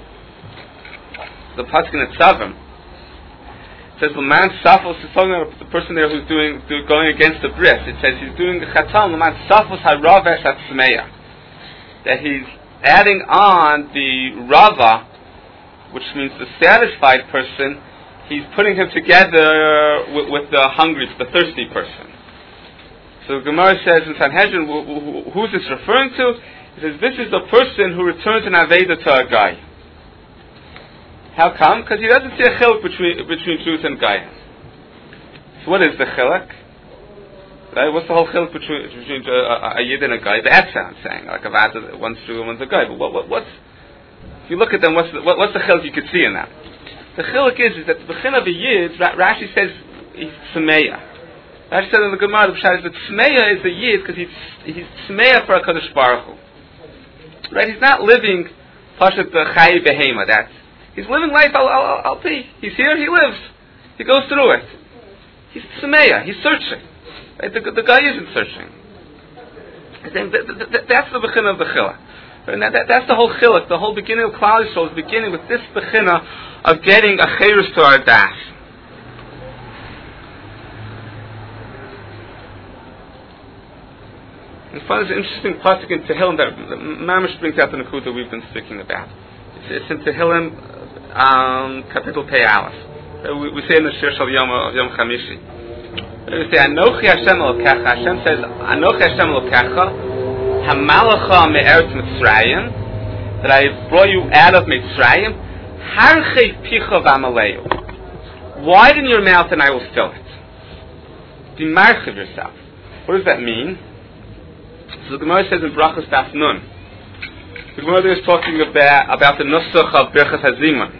the pasuk in Tzavim. It says, "L'man safos," is talking about the person there who's doing, do, going against the bris. It says he's doing the chatam, "L'man safos haravesh atzmeya," that he's adding on the rava, which means the satisfied person. He's putting him together with, with the hungry, the thirsty person. So the Gemara says in Sanhedrin, who's this referring to? It says this is the person who returns an aveda to a guy. How come? Because he doesn't see a chiluk between between Jews and Goyim. So what is the chiluk? Right? What's the whole chiluk between between a, a yid and a guy? The etza, I'm saying, like a vada, one's Jew and one's a guy. But what, what, what's if you look at them, what's the, what, what's the chiluk you could see in that? The chiluk is is that the bechin of a yid. Rashi says he's tzemeya. Rashi said in the Gemara the Pshat is that tzemeya is a yid because he's he's tzemeya for a Kadosh Baruch Hu. Right? He's not living pashat the chayi behema. That's He's living life al al al pi. He's here, he lives. He goes through it. He's tzemeya, he's searching. Right? The, the guy isn't searching. I think that, that, that, that's the bechin of the chiluk. And that, that, that's the whole chiluk. The whole beginning of Klal Yisrael is beginning with this bechina of getting a cheirus to our das. And find this interesting pasuk in Tehillim that Mamish brings out the nekuda we've been speaking about. It's, it's in Tehillim. Um, Kapitel Pei Aleph. We, we say in the Shir Shal Yom Yom Chamishi. We say Anochi Hashem Elokecha. Hashem says Anochi Hashem Elokecha Hamalacha Me'eretz Mitzrayim, that I brought you out of Mitzrayim. Harchei Picha V'Amaleu. Widen your mouth and I will fill it. Be marchiv yourself. What does that mean? So the Gemara says in Brachos Daf Nun. The Gemara is talking about about the nusach of Birchas Hazimun.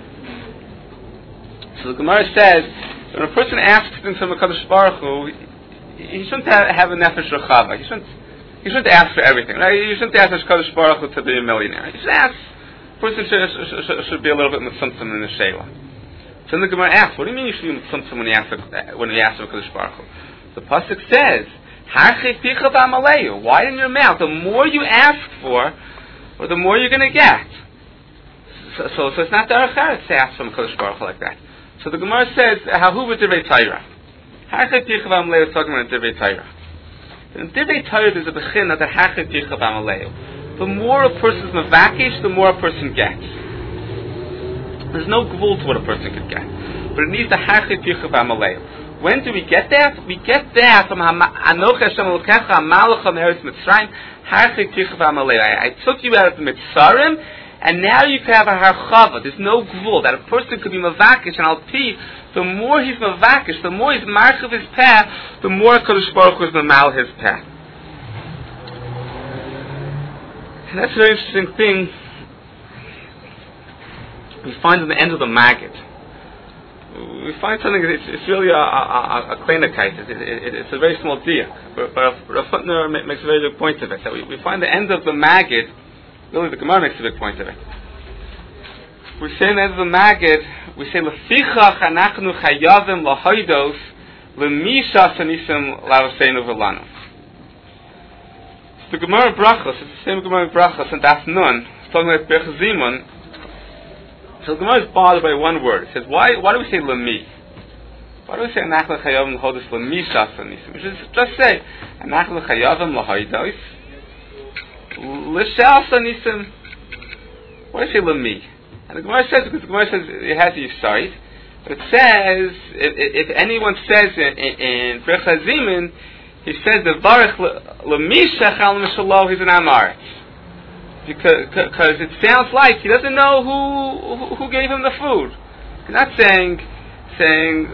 So the Gemara says, when a person asks things from HaKadosh Baruch Hu, he shouldn't have, have a nefesh rechava. He shouldn't, he shouldn't ask for everything. Right? You shouldn't ask HaKadosh Baruch Hu to be a millionaire. You should ask, a person should, should, should, should be a little bit mitzumtzum in the shayla. So then the Gemara asks, what do you mean you should be mitzumtzum when you ask, when you ask HaKadosh Baruch Hu? The pasuk says, Harchei picha v'amaleu. Widen your mouth. The more you ask for, or the more you're going to get. So, so, so it's not the Aracharet to ask from HaKadosh Baruch Hu like that. So the Gemara says, Hahu v'divrei Torah. Harchei picha v'amaleu is talking about divrei Torah. In divrei Torah there's a bechina that harchei picha v'amaleu. The more a person's mevakish, the more a person gets. There's no gvul to what a person could get. But it needs the harchei picha v'amaleu. When do we get that? We get that from Anochi Hashem Elokecha Hamalacha Me'eretz Mitzrayim Harchei Picha V'Amaleu. I took you out of the Mitzarim, and now you can have a harchava. There's no gvul that a person could be mavakish and al pi. The more he's mavakish, the more he's marchiv his path, the more Kadosh Baruch Hu is mamal his path. And that's a very interesting thing we find at the end of the Maggid. we find something. It's, it's really a a, a, a kleinigkeit. It, it, it, it's a very small diak. But, but Rav Hutner makes a very big point of it. That we, we find the end of the Maggid. Really, the Gemara makes a big point of it. We say in the end of the Maggid, we say lefichach anachnu chayavim lahoidos lemisha sanisim lavaseinu v'lanu. The Gemara Brachos, it's the same Gemara Brachos and Daf Nun. It's talking about Berch Zimun. So the Gemara is bothered by one word. It says, why why do we say Lemi? Why do we say Anach L'Chayavim L'Hodos Lemi Shas Anisim? We should just say Anach L'Chayavim L'Hodos L'Shas Anisim. Why do we say Lemi? And the Gemara says, because the Gemara says it has the side, but it says, if, if anyone says in, in, in Berch Zimun, he says the Varech L'Misha Chal Mishalo, he's an Amaretz. Because, because it sounds like he doesn't know who, who who gave him the food. He's not saying saying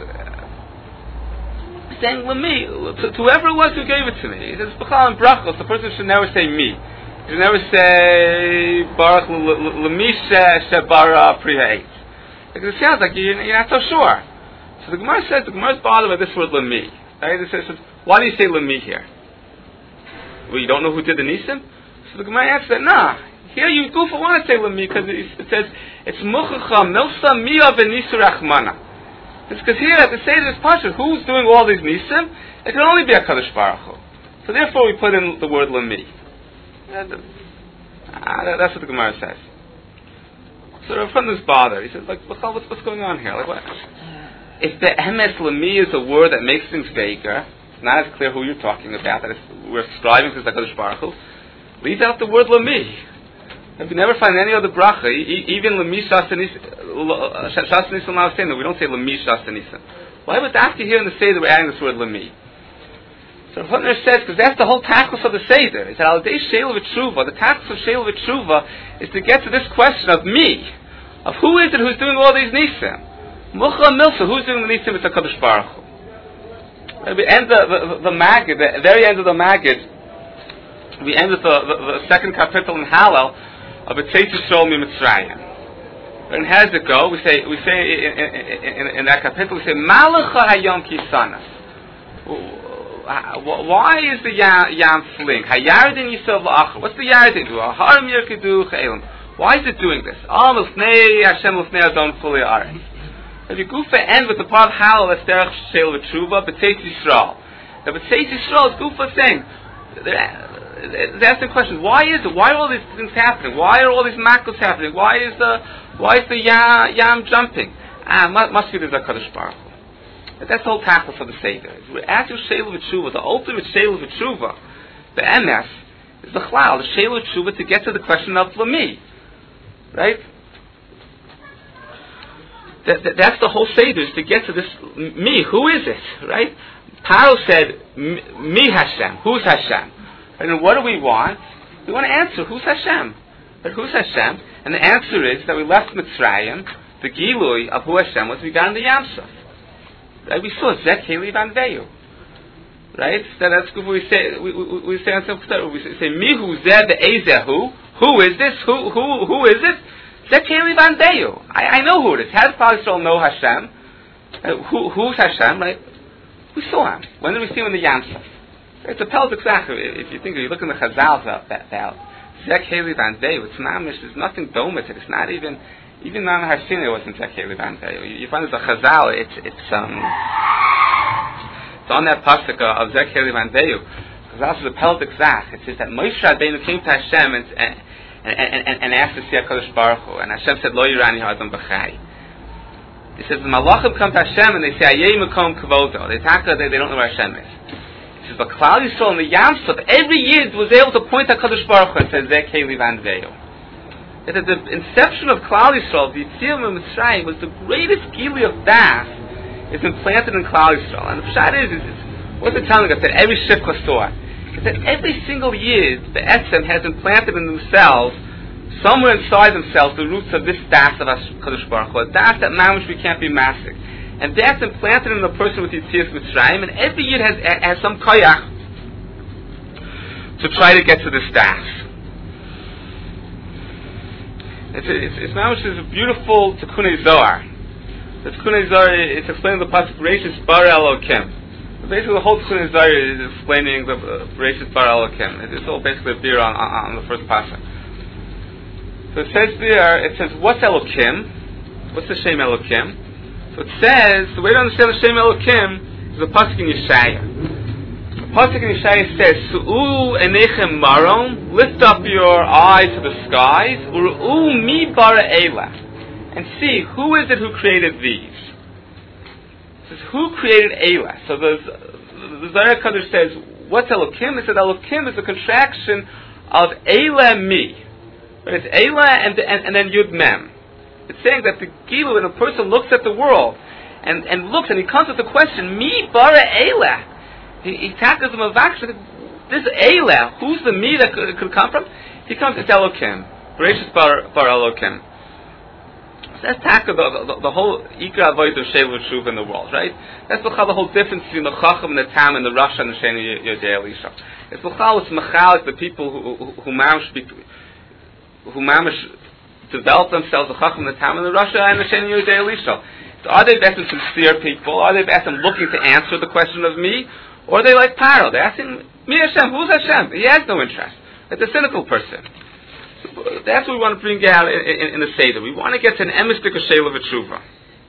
saying L'mi, to whoever it was who gave it to me. He says B'chal and Brachos, the person should never say me. He should never say Baruch L'Misha Shebara Pri Ha'etz. Because it sounds like you're, you're not so sure. So the Gemara says the Gemara is bothered by this word L'mi. Right? It says, why do you say L'mi here? Well, you don't know who did the Nisim? So the Gemara answers that, nah, here you goof want to say L'mi because it, it says, it's Muchacha Milsa Miya V'Nisu Rachmana. It's because here at the Seder is Pasha, who's doing all these Nisim? It can only be a Kadosh Baruch Hu. So therefore we put in the word L'mi. Uh, that's what the Gemara says. So Rav Hutner is bothered. He says, like, what's, what's going on here? Like, what? If the Emes L'mi is a word that makes things vaguer, it's not as clear who you're talking about, that it's, we're striving to the Kadosh Baruch Hu, leave out the word L'mi. If you never find any other bracha, even L'mi Shasanisim, we don't say L'mi Shasanisim. Why would after here in the Seder we're adding this word L'mi? So Hutner says, because that's the whole tachlis of the Seder. He said, Al Dei Sheil V'Tshuva, the tachlis of Sheil V'Tshuva is to get to this question of me, of who is it who's doing all these Nisim? Mucha Milsa, who's doing the Nisim? It's a Kadosh Baruch Hu. We end the, the, the, the Maggid, the very end of the Maggid, we end with the, the, the second kapitel in Hallel of B'Tzeis Yisrael Mitzrayim. And how does it go? We say, we say in, in, in, in that kapitel, we say, Malacha Hayom Kisanas. Why is the Yam, yam fleeing? Hayardin Yisrael V'Achar. What's the Yardin do? Aharim Yerkedu Chayim. Why is it doing this? Al Lufnei Hashem Lufnei Adon Fulei Aretz. If you goof end with the part of Hallel, that's Derech Sheil V'Tshuva, B'Tzeis Yisrael. The B'Tzeis Yisrael is goof saying, they're asking questions. Why is it? Why are all these things happening? Why are all these makos happening? Why is the why is the yam, yam jumping? Ah, must be there's a Kadosh Baruch Hu. That's the whole tackle for the Seder. We're asking Sheil V'Tshuva, the ultimate Sheil V'Tshuva, the M S, is the Chlal, the Sheil V'Tshuva to get to the question of L'mi. Right? That, that, that's the whole Seder, is to get to this me. Who is it? Right? Paro said, me Hashem. Who's Hashem? And what do we want? We want to answer, who's Hashem? But who's Hashem? And the answer is that we left Mitzrayim, the Gilui of who Hashem was, we got in the Yam Suf. Right? We saw Zek Heli Van Veyu. Right? So that's good. We say, we, we, we say on some we say, Mi Hu Zeh Be'ezehu. Who is this? Who, who, who is it? Zek Heli Van Veyu. I, I know who it is. How does Klal Yisrael know Hashem? Uh, who, who's Hashem? Right? We saw him. When did we see him in the Yam Suf? It's a Pelzik Zach. If you think, if you look in the Chazal about Zek Heli Van Veyu, it's mamish. There's nothing dome with it. It's not even, even non Harsina wasn't Zek Heli Van Veyu. You, you find it's a Chazal. It's it's um, it's on that pasuk of Zek Heli Van Veyu. Chazal is a Pelzik Zach. It says that Moshe Rabbeinu came to Hashem and and and, and, and asked to see HaKadosh Baruch Hu, and Hashem said, Lo Yirani Ha'adam B'chai. It says the Malachim come to Hashem and they say Ayei Mekom Kavodo. They talk, they, they don't know where Hashem is. But Klal Yisrael in the Yam Suf, every Yid was able to point at Kadosh Baruch Hu and say, Zek Heli Van Veyu. That at the inception of Klal Yisrael, the Yitzhak of Mitzrayim was the greatest Gili of Das is implanted in Klal Yisrael. And the Pshat is, is, is what's it telling us? That every Shifcha saw it. It's that every single Yid, the Etzem, has implanted in themselves, somewhere inside themselves, the roots of this Das of Kadosh Baruch Hu. A Das that mamish we can't be massive. And that's implanted in the person with Yitzias Mitzrayim, and every Yid has, has some koyach to try to get to this das. It's it's, it's, it's a beautiful Tikkun Zohar. The Tikkun Zari, it's explaining the pasuk Reishis Bara Elokim. So basically, the whole Tikkun Zari is explaining the uh, Reishis Bara Elokim. It's all basically a beer on, on, on the first pasuk. So it says there, it says, what's Elokim? What's the Shem Elokim? So it says, the way to understand the Shem Elokim is the pasuk in Yeshaya. Pasuk in Yeshaya says, Su'u enechem marom, lift up your eyes to the skies, U'u mi bara eila, and see, who is it who created these? It says, who created eila? So the, the Zohar Kadosh says, what's Elokim? It says, Elokim is a contraction of eila mi. But it's eila and, and, and then yud mem. It's saying that the Gilu, when a person looks at the world, and, and looks, and he comes with the question, mi bara eila. He, he tackles him of action. This Eila, who's the me that could, could come from? He comes, it's Elokim. Bereshis bar, bar Elokim. So that's tackle the, the, the whole Ikra Avoid of Sheil V'Shuv in the world, right? That's the whole difference between the Chacham and the Tam and the Rasha and the Sheni Yodei Elisha. It's L'chal, it's Machal, the people who, who, who, mamish, who mamish develop themselves, the Chacham and the Tam and the Rasha and the Sheni Yodei Elisha. So are they best sincere people? Are they best looking to answer the question of me? Or are they like Paro? They're asking, me Hashem, who's Hashem? He has no interest. It's a cynical person. So that's what we want to bring out in, in, in the Seder. We want to get to an emistik of Sheila V'Tshuva.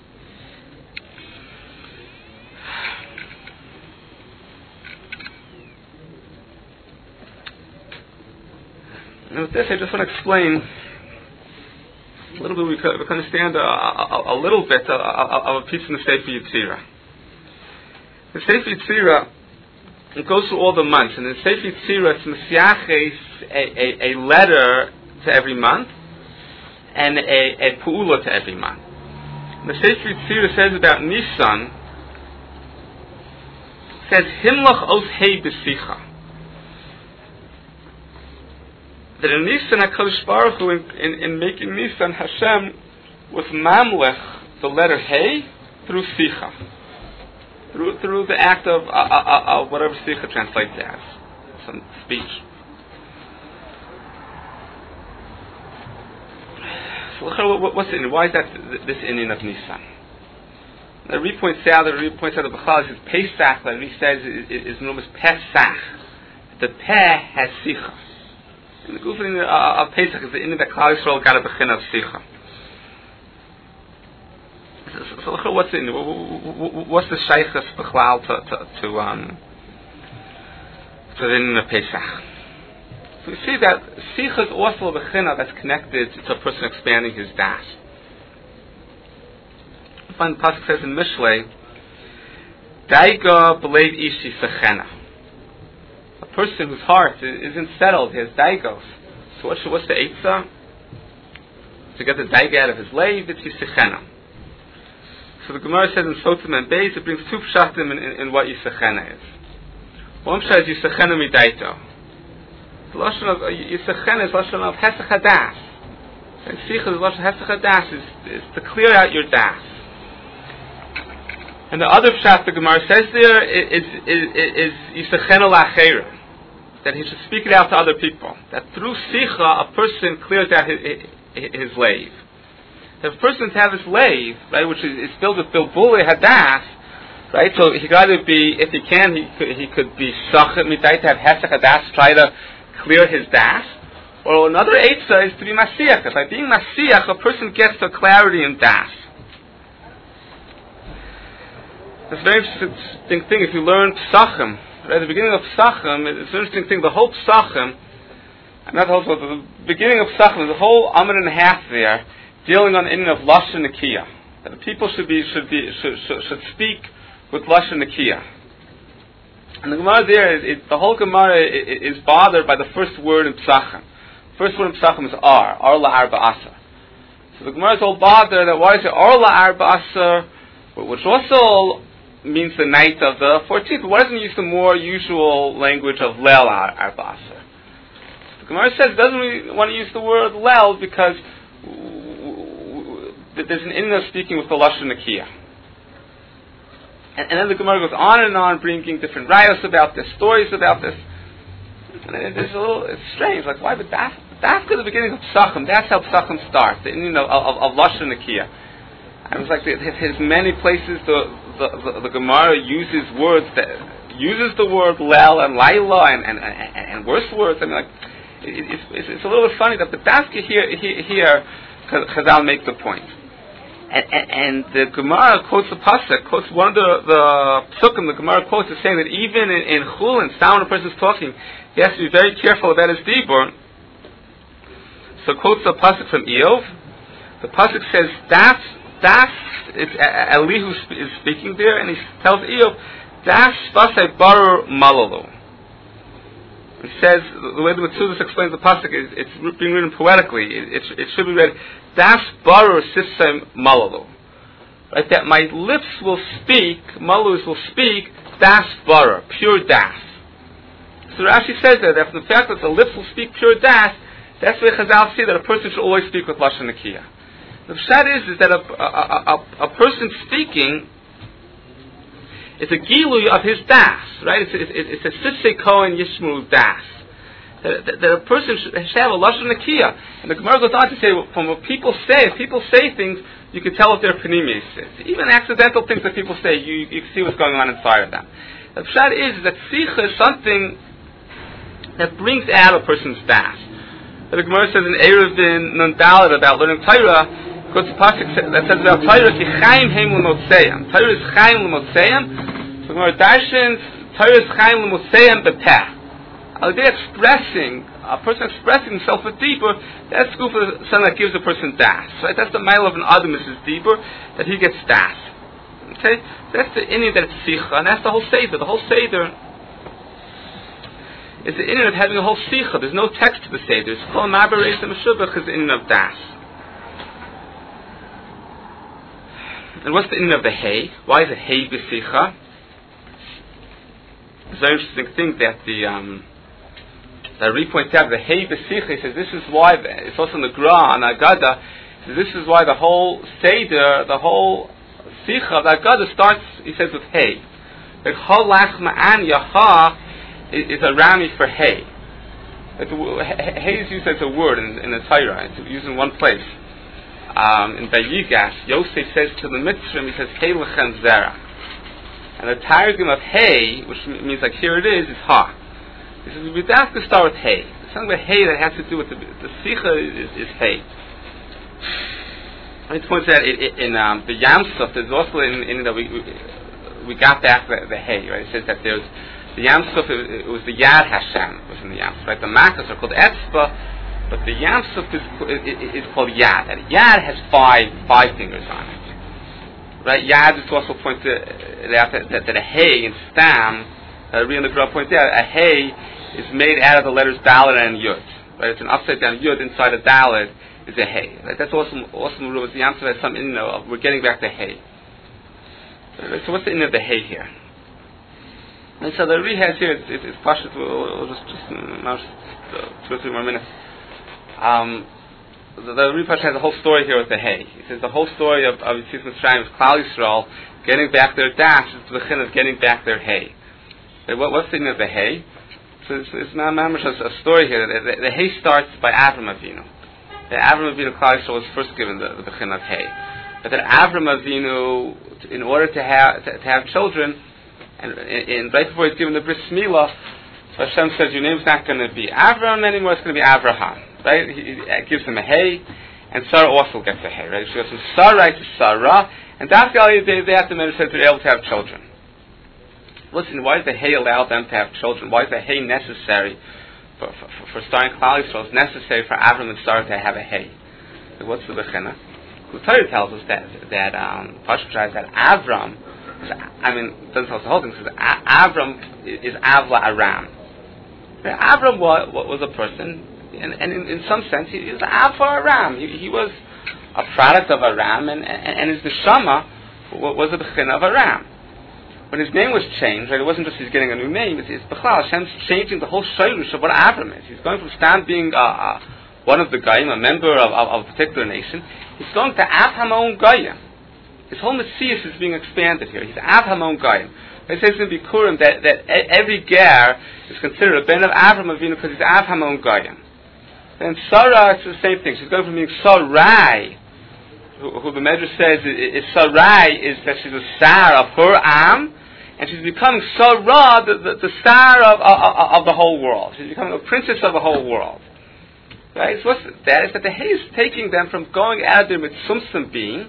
And with this, I just want to explain a little bit. We can, we can understand a, a, a little bit of, of a piece in the Sefer Yetzirah. The Sefer Yetzirah, it goes through all the months, and in Sefer Yetzirah, it's Mesiaches, a, a, a letter to every month, and a, a pu'ula to every month. And the Sefer Yetzirah says about Nisan, says, Himlach os hei b'sicha. That in Nisan, HaKadosh Baruch Hu, in, in, in making Nisan, Hashem was mamlech, the letter Hey, through Sicha. Through, through the act of, uh, uh, uh, whatever Sicha translates as, some speech. So what's the, why is that this Indian of Nisan? The Ri points out, the Ri points out the Bechal says Pesach, the Ri says is known as Pesach. The Peh has Sicha. And the Gufin uh, of Pesach is the Indian that Klal Yisrael got a Bechin of Sicha. So, so what's in what's the shaykhs b'chlal to to, to um to the Indian of Pesach? So we see that Sicha is also a bechina that's connected to a person expanding his das. We find the pasuk says in Mishlei, Daiga b'leiv ishi sechena. A person whose heart isn't settled, he has daigos. So what's, what's the eitzah? To get the daiga out of his leiv, it's yisechena. So the Gemara says in Sotim and Beis, it brings two pshatim in, in, in what yisechena is. One pshat is yisechena midaito. The lashon of uh, yisechena is lashon of hesach hadas. And sicha is lashon hesach hadas, is, is to clear out your das. And the other pshat the Gemara says there is is yisechena la'achera, that he should speak it out to other people. That through sicha a person clears out his his, his leiv. If a person to have his leiv, right, which is, is filled with bilbulei hadas, right, so he could either be, if he can, he could, he could be sachet midai, to have hesach hadas, try to clear his das, or another eitzah is to be masiach. By being masiach, a person gets to clarity in das. It's a very interesting thing. If you learn Psachim, right, at the beginning of Psachim, it's an interesting thing. The whole Psachim, not the whole, the beginning of Psachim, the whole amud and a half there, dealing on the ending of lashon nakiya, that the people should be should be should should, should speak with lashon nakiya. And the Gemara there is it, the whole Gemara is, is bothered by the first word in Psachim. First word in Psachim is ar, ar la'arba asar. So the Gemara is all bothered that why is it ar la'arba asar, which also means the night of the fourteenth. But why doesn't it use the more usual language of leil arba asar? The Gemara says it doesn't really want to use the word leil because there's an inner speaking with the lashon nakiya, and, and then the Gemara goes on and on, bringing different rayos about this, stories about this, and it, it's a little, it's strange. Like why? But that's that's the beginning of Psachim. That's how Psachim starts. The inyan of, of, of lashon nakiya. And it's like his many places the the, the, the Gemara uses words that uses the word lel and laila and and, and, and worse words. I mean, like it, it's, it's it's a little bit funny that the Daska here here, here Chazal make the point. And, and, and the Gemara quotes the pasuk, quotes one of the the psukim. The Gemara quotes is saying that even in, in chulin, sound when a person's talking, he has to be very careful about his dibur. So quotes the pasuk from Eov. The pasuk says das das is Elihu is speaking there, and he tells Eov das shvasei barur malalu. He says the way the Metzudas explains the pasuk is it's being written poetically. It, it, it should be read das barur sisem malalu. Right, that my lips will speak, malus will speak das barur, pure das. So Rashi says that, that from the fact that the lips will speak pure das, that's why Chazal say that a person should always speak with lashon nekiyah. The pshat is, is that a, a, a, a person speaking is a gilui of his das, right? It's, it's, it's a sisei kohen yishmu das. That, that, that a person should, should have a lashon nekiyah. And the Gemara goes on to say, from what people say, if people say things, you can tell if they're panimis. Even accidental things that people say, you, you can see what's going on inside of them. The pshat is, is that sicha is something that brings out a person's das. The Gemara says in Eruvin Nun Dalet about learning Torah, because the pasuk that says about Torah, ki chaim heim l'motzeiam. Torah is chaim l'motzeiam. So the Gemara darshans, Torah is chaim l'motzeiam b'peh. Al they're expressing, a person expressing himself with dibur, that's good for something that gives a person das. Right? That's the mile of an adam is his dibur, that he gets das. Okay? So that's the inyan that it's sicha, and that's the whole seder. The whole seder is the inyan of having a whole sicha. There's no text to the seder. It's called Maber Reis HaMeshubach is the inyan of das. And what's the inyan of the hay? Why is it hay b'sicha? It's a very interesting thing that the um, that Ari points out. The hay b'sicha, he says this is why. The, it's also in the Gra on Agada. He says this is why the whole seder, the whole sicha, the Agada starts. He says with hay. Like Chol Lach Ma'an Yaha is a rami for hay. Hay is used as a word in, in the Torah. It's used in one place. Um, in Vayigash, Yosef says to the Mitzrim, he says, Hay lechem zera. And the Targum of hay, which means like here it is, is ha. He says, we have to start with hay. There's something about hay that has to do with the, the sicha is, is hay. I need to point out in, in um, the Yam Suf, there's also in, in that we, we we got back the, the hay, right? It says that there's the Yam Suf, it, it was the Yad Hashem, was in the Yam Suf, right? The Makkos are called Etzba, but the Yam Suf is, is, is called Yad. And Yad has five five fingers on it, right? Yad is also pointed out that, that, that a hay in Stam, uh, Ri and the Gra pointed out, a hay is made out of the letters Dalet and Yud, right? It's an upside down Yud inside a Dalet is a hay, right? That's awesome. Awesome rules. The Yam Suf has some, you know, we're getting back to hay. So what's the end of the hay here? And so the Ri has here, it's, it's, it's Pashut, we'll, we'll just, just, uh, just two or three more minutes. Um, the, the Ri Pashut has a whole story here with the hay. He says the whole story of of Yetzias Mitzrayim is Klal Yisrael getting back their dash, is the Bechin of getting back their hay. So what, what's the end of the hay? So it's, it's not a, a story here. The, the, the hay starts by Avram Avinu. The Avram Avinu Klal Yisrael was first given the, the Bechin of hay. But then Avram Avinu, in order to have to, to have children, and in, in, right before he's given the Bris Milah, so Hashem says, your name's not going to be Avram anymore, it's going to be Avraham. Right? He, he gives him a hay, and Sarah also gets a hay. Right? She goes from Sarai to Sarah, and that's the they, they have to manage to be able to have children. Listen, why does the hay allow them to have children? Why is the hay necessary for for, for, for starting Klal Yisrael? It's necessary for Avram and Sarah to have a hay. So what's the bechina? The Torah tells us that that um, Pashut that Avram, I mean, it doesn't tell us the whole thing. It says Avram is Avla Aram. Avram was, was a person, and, and in, in some sense, he was Av for Aram. He, he was a product of Aram, and, and, and his neshama was a bechina of Aram. When his name was changed, right, it wasn't just he's getting a new name. It's, it's Bechlal Hashem's changing the whole shayrush of what Avram is. He's going from Stam being uh, uh, one of the Goyim, a member of, of, of a particular nation. He's going to Av Hamon Goyim. His whole Messias is being expanded here. He's Av Hamon Goyim. It says in Bikurim that, that every Ger is considered a ben of Avram Avinu because he's Av Hamon Goyim. And Sarah, it's the same thing. She's going from being Sarai, who, who the Medrash says is, is Sarai, is that she's a star of her Am, and she's becoming Sarah, the, the, the star of, of, of the whole world. She's becoming a princess of the whole world. Right? So what's that? Is that the Hay is taking them from going out of their mitzumsum being,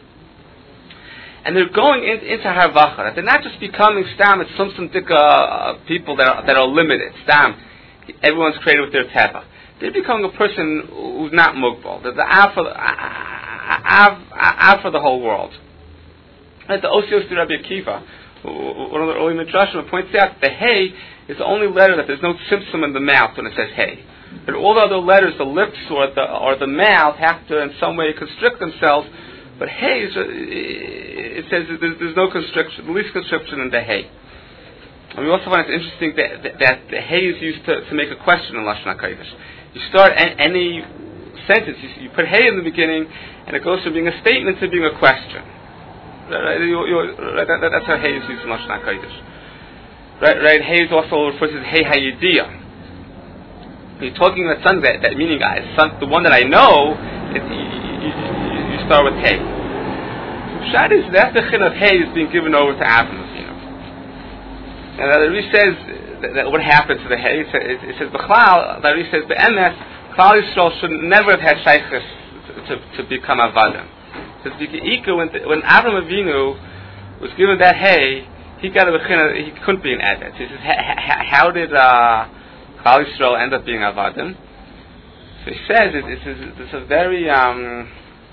and they're going in, into Harvacha. They're not just becoming Stam mitzumsum dika uh, people that are, that are limited. Stam, everyone's created with their teva. They're becoming a person who's not mugbal. They're the Av for, av, av for the whole world. Right? The Osios to Rabbi Akiva, one of the early midrashim, points out that the Hay is the only letter that there's no tzimtzum in the mouth when it says Hay. And all the other letters, the lips or the or the mouth, have to in some way constrict themselves. But Hay, is, it says that there's, there's no constriction, the least constriction in the Hay. And we also find it interesting that, that, that the Hay is used to, to make a question in Lashon HaKodesh. You start an, any sentence, you, you put Hay in the beginning, and it goes from being a statement to being a question. Right, you, you, right, that, that's how Hay is used in Lashon HaKodesh. Right, right. Hay is also referred to as Hay Hayidiyah. You're talking about something that, that meaning, guys, some, the one that I know, it, you, you, you start with Hay. Pshat is that the chin of Hay is being given over to Avram Avinu. And the Rebbe says that, that what happened to the Hay. It says, it says B'chlal. The Rebbe says the M S Klal Yisrael should never have had shaykhs to, to, to become avadim. Because when when Avram Avinu was given that Hay, he got a chin. He couldn't be an Edet. He says, how did uh, Klal Yisrael end up being avadim? So he says it, it's, it's, it's a very um,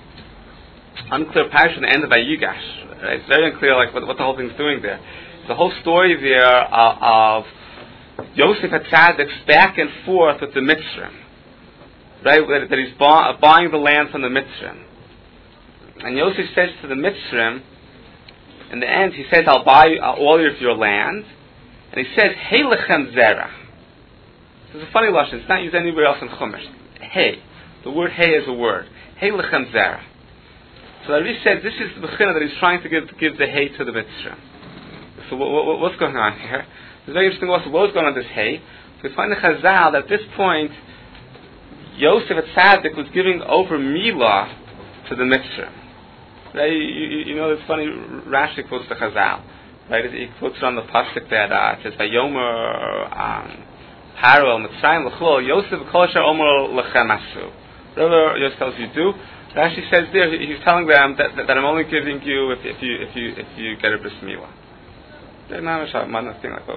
unclear passage in the end of Vayigash. Right? It's very unclear, like what, what the whole thing's doing there. The whole story there uh, of Yosef HaTzadik's back and forth with the Mitzrim, right? That, that he's buy, buying the land from the Mitzrim, and Yosef says to the Mitzrim, in the end, he says, "I'll buy uh, all of your land," and he says, "Hey lechem zera." It's a funny lashon. It's not used anywhere else in Chumash. Hey, the word hey is a word. Hey lechem zera. So the Rebbe said this is the bechina that he's trying to give to give the hey to the Mitzrim. So what, what, what's going on here? It's very interesting also what was going on with this hay. So we find the Chazal that at this point Yosef HaTzadik was giving over Milah to the Mitzrim. Right? You, you, you know it's funny, Rashi quotes the Chazal. Right? He quotes on the pasuk that uh, it says Vayomer um, Paro Mitzrayim L'chol Yosef Kol Asher Omer Lechem Asu. Whatever Yosef tells you to do, Rashi says there he's telling them that, that, that I'm only giving you if, if you if you if you get a bris milah. They're not thing like, oh,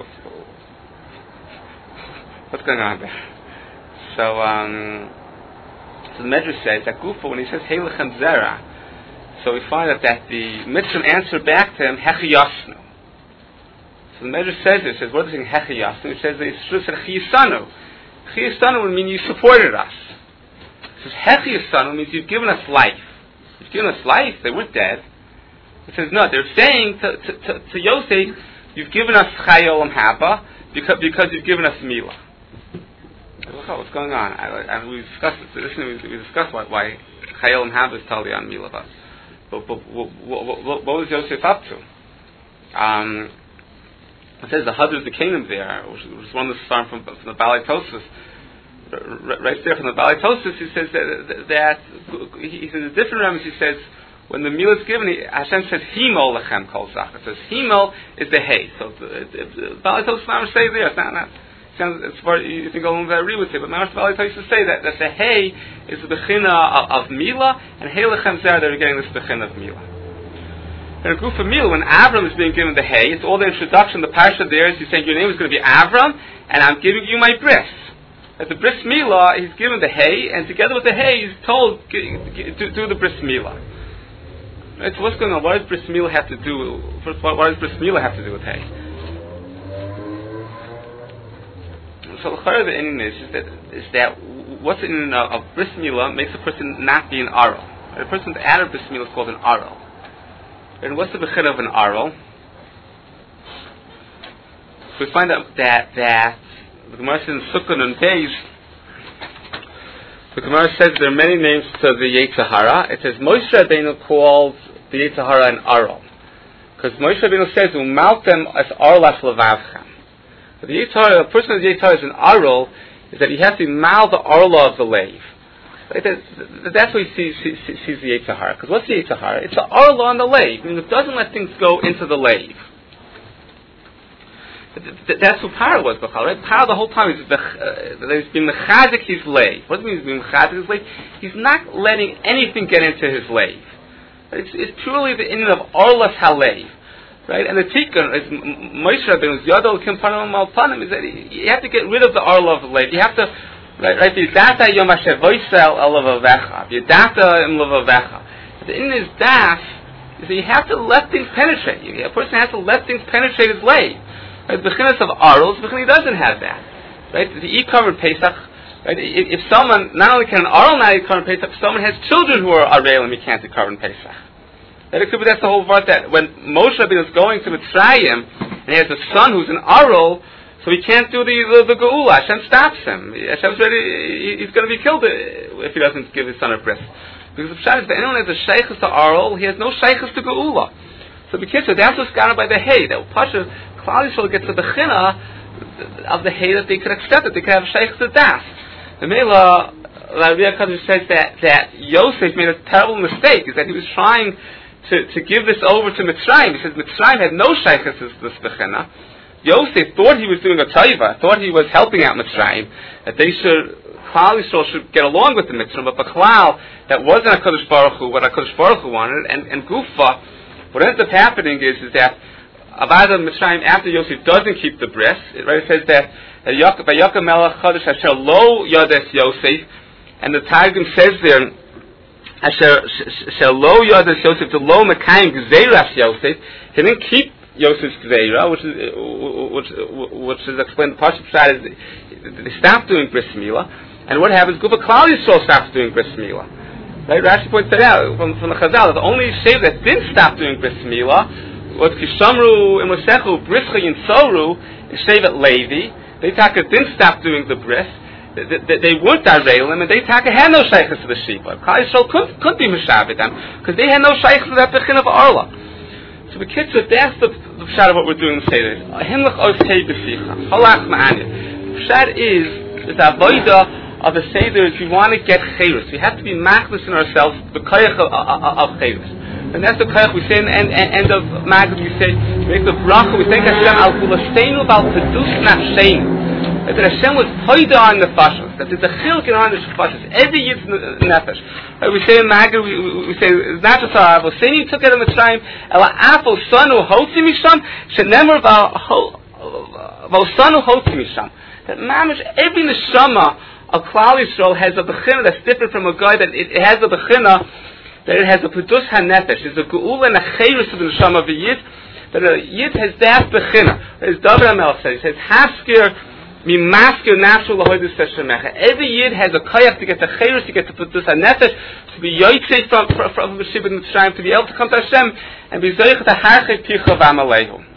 what's going on there? So, um, so the Medrash says that Gufa, when he says Hey lechem zera, so we find that, that the Mitzrim answered back to him Hechi Yasnu. So the Medrash says it, says, what does it mean Hechi Yasnu? It says the said Chi Yisanu. Chi Yisanu would mean you supported us. It says Hechi Yisanu means you've given us life. You've given us life, they weren't dead. It says no, they're saying to, to, to, to Yosef, you've given us Chayei Olam Haba because, because you've given us Milah. Look what's going on. I, I, we discussed it. We, we discussed why, why Chayei Olam Haba is totally on Milah. But, but, but what, what, what, what was Yosef up to? Um, it says the Hadar of the kingdom there, which was one of the farm from, from the Balei Tosfos. Right there from the Balei Tosfos, he says that, that he says a different remedy. He says, when the meal is given, he, Hashem says, Himel lechem kol zach. It says, Himel is the hay. So, the Balei Tosfos Mamash say there, it's not, not it sounds, it's far, you think Olam V'Ari would say, but Mamash Balei Tosfos say that, that the hay is the bechina of, of Milah, and hay lechem zera, they're getting this bechina of Milah. In a group of Milah, when Avram is being given the hay, it's all the introduction, the parsha there is, he's saying, your name is going to be Avram, and I'm giving you my bris. At the bris milah, he's given the hay, and together with the hay, he's told, do, do the bris milah. Right, so what's going on? What does bris milah have to do? First, what, what does bris milah have to do with hay? So the chara of the inyan is, is that is that what's in uh, of bris milah makes a person not be an aral. Right? A person out of bris milah is called an aral. And what's the bechid of an aral? So we find out that that the Gemara says in Sukkot and Beis, the Gemara says there are many names to the Yetzer Hara. It says Moshe Rabbeinu calls the Yetzer Hara an Aral, because Moshe Rabbeinu says Umaltem as Arlas Levavchem. The Yetzer Hara, a person of the Yetzer Hara is an Aral, is that you have to mal the Arla of the lave. Right? That, that, that's what he sees, sees, sees the Yetzer Hara. Because what's the Yetzer Hara? It's the arla on the lave. I mean, it doesn't let things go into the lave. That's who Paro was, right? Paro the whole time is uh, he's being mechazik his lave. What does it mean he's being mechazik his lave? He's not letting anything get into his lave. It's, it's purely the inyan of arlas halev, right? And the tikkun is Moshe Rabbeinu's yadol kim panim malpanim is that you have to get rid of the arla of the lave. You have to, right? Right? Yidata yom asher voisel elavavecha. Yidata im lavavecha. The inyan is das is that you have to let things penetrate you. A person has to let things penetrate his lave. Right, the bechinas of arul, the bechina doesn't have that. Right, the e covered Pesach. Right, if, if someone not only can an arul not eat covered Pesach, if someone has children who are arelim, he can't eat covered Pesach. Right, it could be that's the whole part that when Moshe Rabbeinu is going to Mitzrayim and he has a son who's an arul, so he can't do the the, the geula. Hashem stops him. Hashem's ready. He's going to be killed if he doesn't give his son a bris. Because the pshat is that anyone has a sheikhus to arul, he has no sheikhus to geula. So the kids, that's what's got by the hay. That Pasha Klal Yisrael gets to the china of the hay that they could accept it. They could have sheikhs to das. The Mela Rabbi Akadosh says that that Yosef made a terrible mistake. Is that he was trying to, to give this over to Mitzrayim. He says Mitzrayim had no sheikhs to this bechina. Yosef thought he was doing a taiva. Thought he was helping out Mitzrayim. That they should Klal Yisrael should get along with the Mitzrayim. But B'chlal, that wasn't Hakadosh Baruch Hu what Hakadosh Baruch Hu wanted. And and Gufa. What ends up happening is, is that Avada Mitzrayim, after Yosef doesn't keep the bris, it, right, it says that by Yaakov Melech Chodesh Asher Lo Yades Yosef, and the Targum says there Asher Lo Yades Yosef to Lo Mekayim Gzeiras Yosef. He didn't keep Yosef's Gzeira, which is which which is explained. The Pasuk Pshat is they stopped doing bris milah, and what happens? Gufa Klal Yisrael stops doing bris milah. Right, Rashi points that out from, from the Chazal. The only shave that didn't stop doing bris milah was Kishamru Imosechu Brischa Yinsoru shave at Levi. They taka didn't stop doing the bris. They, they, they weren't Arelim, and they taka had no shaykhs to the Shiva. Klal Yisrael couldn't, couldn't be Meshaved them because they had no shaykhs to that Bechin of Arla. So the kids, that's the, the pshat of what we're doing in Seder. Himlech Ois Hei B'Sicha Halach Ma'anya. The pshat is is the avodah of the Seder is we want to get chayrus. We have to be machlis in ourselves the koyach of, of, of chayrus. And that's the koyach we say in the end, end of Magid. We say, we make the bracha, we thank Hashem al kulaseinu val pedus nafsheinu. That Hashem was poida on the fashos. That there's a chilk in on the fashos. Every yid's nefesh. Right, we say in Magid, we, we, we say, it's not just our avoseinu took it in Mitzrayim, ela afo sanu hotzi misham, shenemar val sanu hotzi misham. That mamish, every neshama a Klal Yisrael has a bechina that's different from a guy that it, it has a bechina that it has a pedus hanefesh. There's a geula and a chayrus of the neshama of a yid. That a yid has that bechina. As David HaMelech says, he says haskir mi maskir nafshu lahoydus teshemecha. Every yid has a koyach to get the chayrus, to get the pedus hanefesh, to be yotzei from from from the Shibud Mitzrayim, to be able to come to Hashem and be zoich to harchei picha v'amalehu.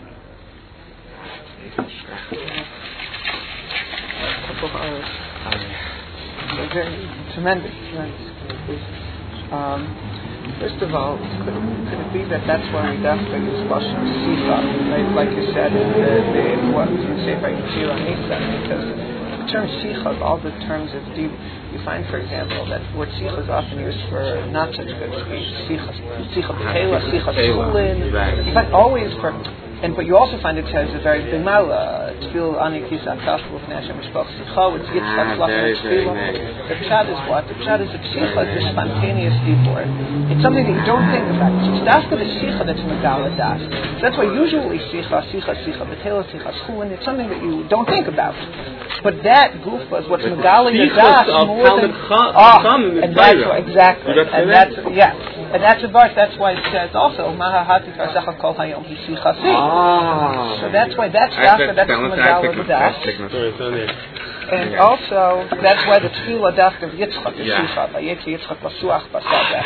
Very tremendous, tremendous. Um, first of all, could, could it be that that's why we definitely use Lashon Sicha, right? Like you said, in the, the what you say by Yitzhak Nisa, because the term Sicha, all the terms of deep, you find, for example, that word Sicha is often used for not such good speech. Sicha, Sicha Pehela, Sicha Sulin. You find always for. And but you also find it says a very big mala. Tefillah ani kisa kafel v'nei Hashem mishpach sicha. It's yitzchak lachon tefillah. The pshat is what? The pshat is a psicha. It's a spontaneous dibur. It's something that you don't think about. It's that's the sicha that's megala das. So that's why usually sicha, sicha, sicha, betela, sicha, schulin. It's something that you don't think about. But that gufa is what's megala das more than oh, and that's what, exactly. And that's yeah. And that's a verse. That's why it says also maha hati farzacha kol hayom hi sicha si. Ah. So that's why that's dafka, that's the Megala Das. And also, that's why the Tefillah dafka of Yitzchak is Sicha, by Yetzi Yitzchak Basuach Basada.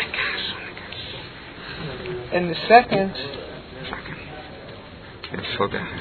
And the second... It's so down.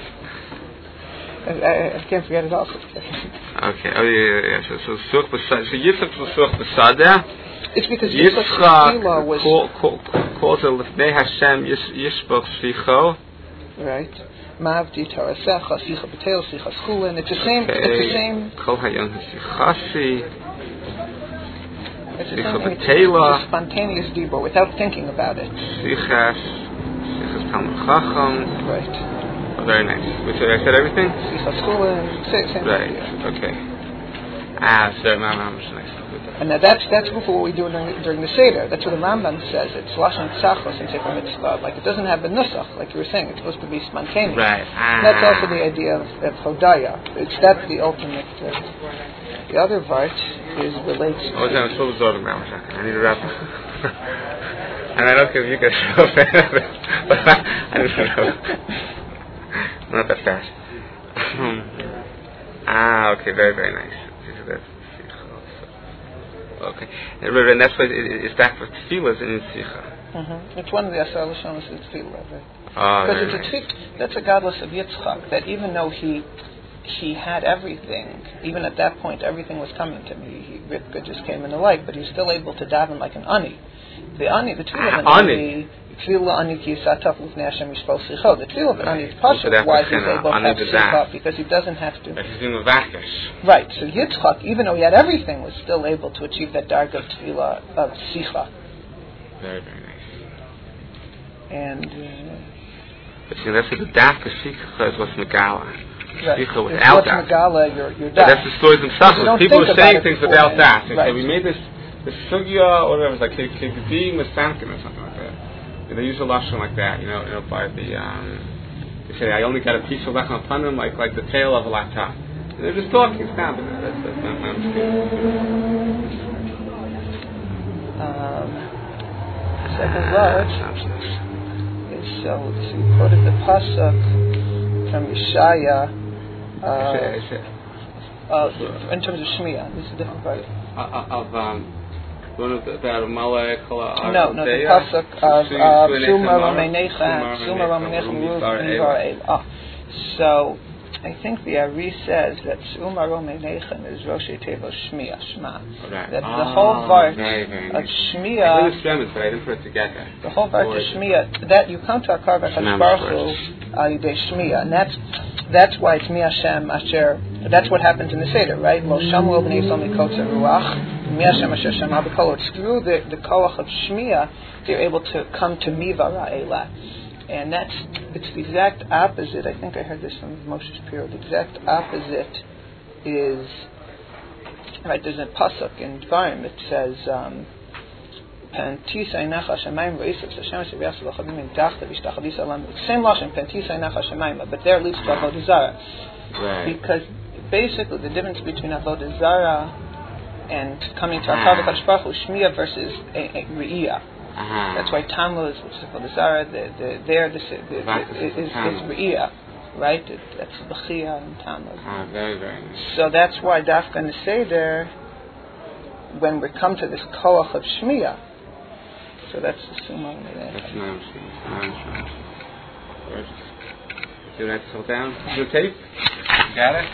I, I can't forget it also. Okay, oh yeah, yeah, yeah. So, so, so Yitzchak Basuach Basada. It's because Yitzchak's Tefillah was... calls it L'fnei Hashem Yishbach Sicho. Right. Mavdi Tarasecha, Sicha Betel, Sicha Schulin. It's the same. It's the same. Kol Hayom Sichasi. It's the Sicha same thing. It's, B'Teila. it's a spontaneous dibur without thinking about it. Sichas. Sichas Talmud Chacham. Right. Oh, very nice. We said, I said everything? Sichas Chulin. Same, same Right. idea. Okay. Ah, sorry, my mom was nice. And now that's that's what we do during, during the Seder. That's what the Rambam says. It's Lashon Tzachos in Sefer Mitzvah. Like it doesn't have the nusach, like you were saying. It's supposed to be spontaneous. Right. Ah. That's also the idea of, of Hodaya. It's that's the ultimate. Uh, the other part is relates. Oh, I'm supposed to go to now. I need to wrap up. And I don't care if you guys show up, but I don't know. Not that fast. Ah, okay, very, very nice. Okay, and that's why it's back for tefillas in Sicha. Mm-hmm. It's one of the Asar Lashonos in tefillah, right? Oh, because it's nice. a that's a godless of Yitzchak. That even though he he had everything, even at that point, everything was coming to me. He, Rivka just came in the light, but he was still able to daven like an ani. The ani, the tefillah of an ani. Tefillah ani ki yisataf l'fnei Hashem yishpol sicho. The tefillah of an ani is pashut. Why he's able to have sicha? Because he doesn't have to. Right. So Yitzchak, even though he had everything, was still able to achieve that dark of tefillah of sicha. Very, very nice. And. Uh, but see, that's the dark of sicha is what's megala. Right. Sicha without that. Megala, your your that's the stories themselves. People are saying things without that. They right. say we made this the sugya or whatever. It's like being misankin or something like that. They use a lashon like that, you know, you know, by the um, they say I only got a piece of lechem upon them, like like the tail of a laptop. And they're just talking. It's not. That's that's not my understanding. Um, second verse is so. So you quoted the pasuk from Yeshaya. Uh, uh, in terms of Shmiya, this is a different part. Uh, of um. One of the, the no, no, the pasuk of Suma Romenecha, Suma Romenecha Mivar El. So, I think the Ari says that Suma Romenecha is Roshei Tevo Shmiya, Shema. That the whole part of Shmiya, the whole part of Shmiya, that you come to Akar V'Kadosh Baruch Hu al Yidei Shmiya, and that's that's why it's Mi Hashem Asher. That's what happens in the Seder, right? Lo Shamu B'nei Yisrael Mikotzer Ruach. It's through the, the koach of Shmiya they're able to come to Mivara Eila. And that's it's the exact opposite. I think I heard this from Moshe's Piro. The exact opposite is right, there's a pasuk in Dvarim that says um Pentis Einach Hashemayim V'Yisrael Hashem Sheviyas L'Chavim Imtachta V'Ishtachadis Alam. Same lashon Pentis Einach Hashemayim, but there it leads to Avodah Zarah. Because basically the difference between Avodah Zarah and coming to Akar V'Kadosh Baruch Hu, Shmiya versus Re'iyah. Uh-huh. That's why Tammuz, which is Avodah Zarah, the, the, there the, the, the, is, is Re'iyah, right? It, that's Bechiyah and Tammuz. Ah, very, very nice. So that's why Dafka in the Seder, when we come to this Koach of Shmiya, so that's the Summa. That's nice. Nice. Do you want to slow down? Is your tape? Got it?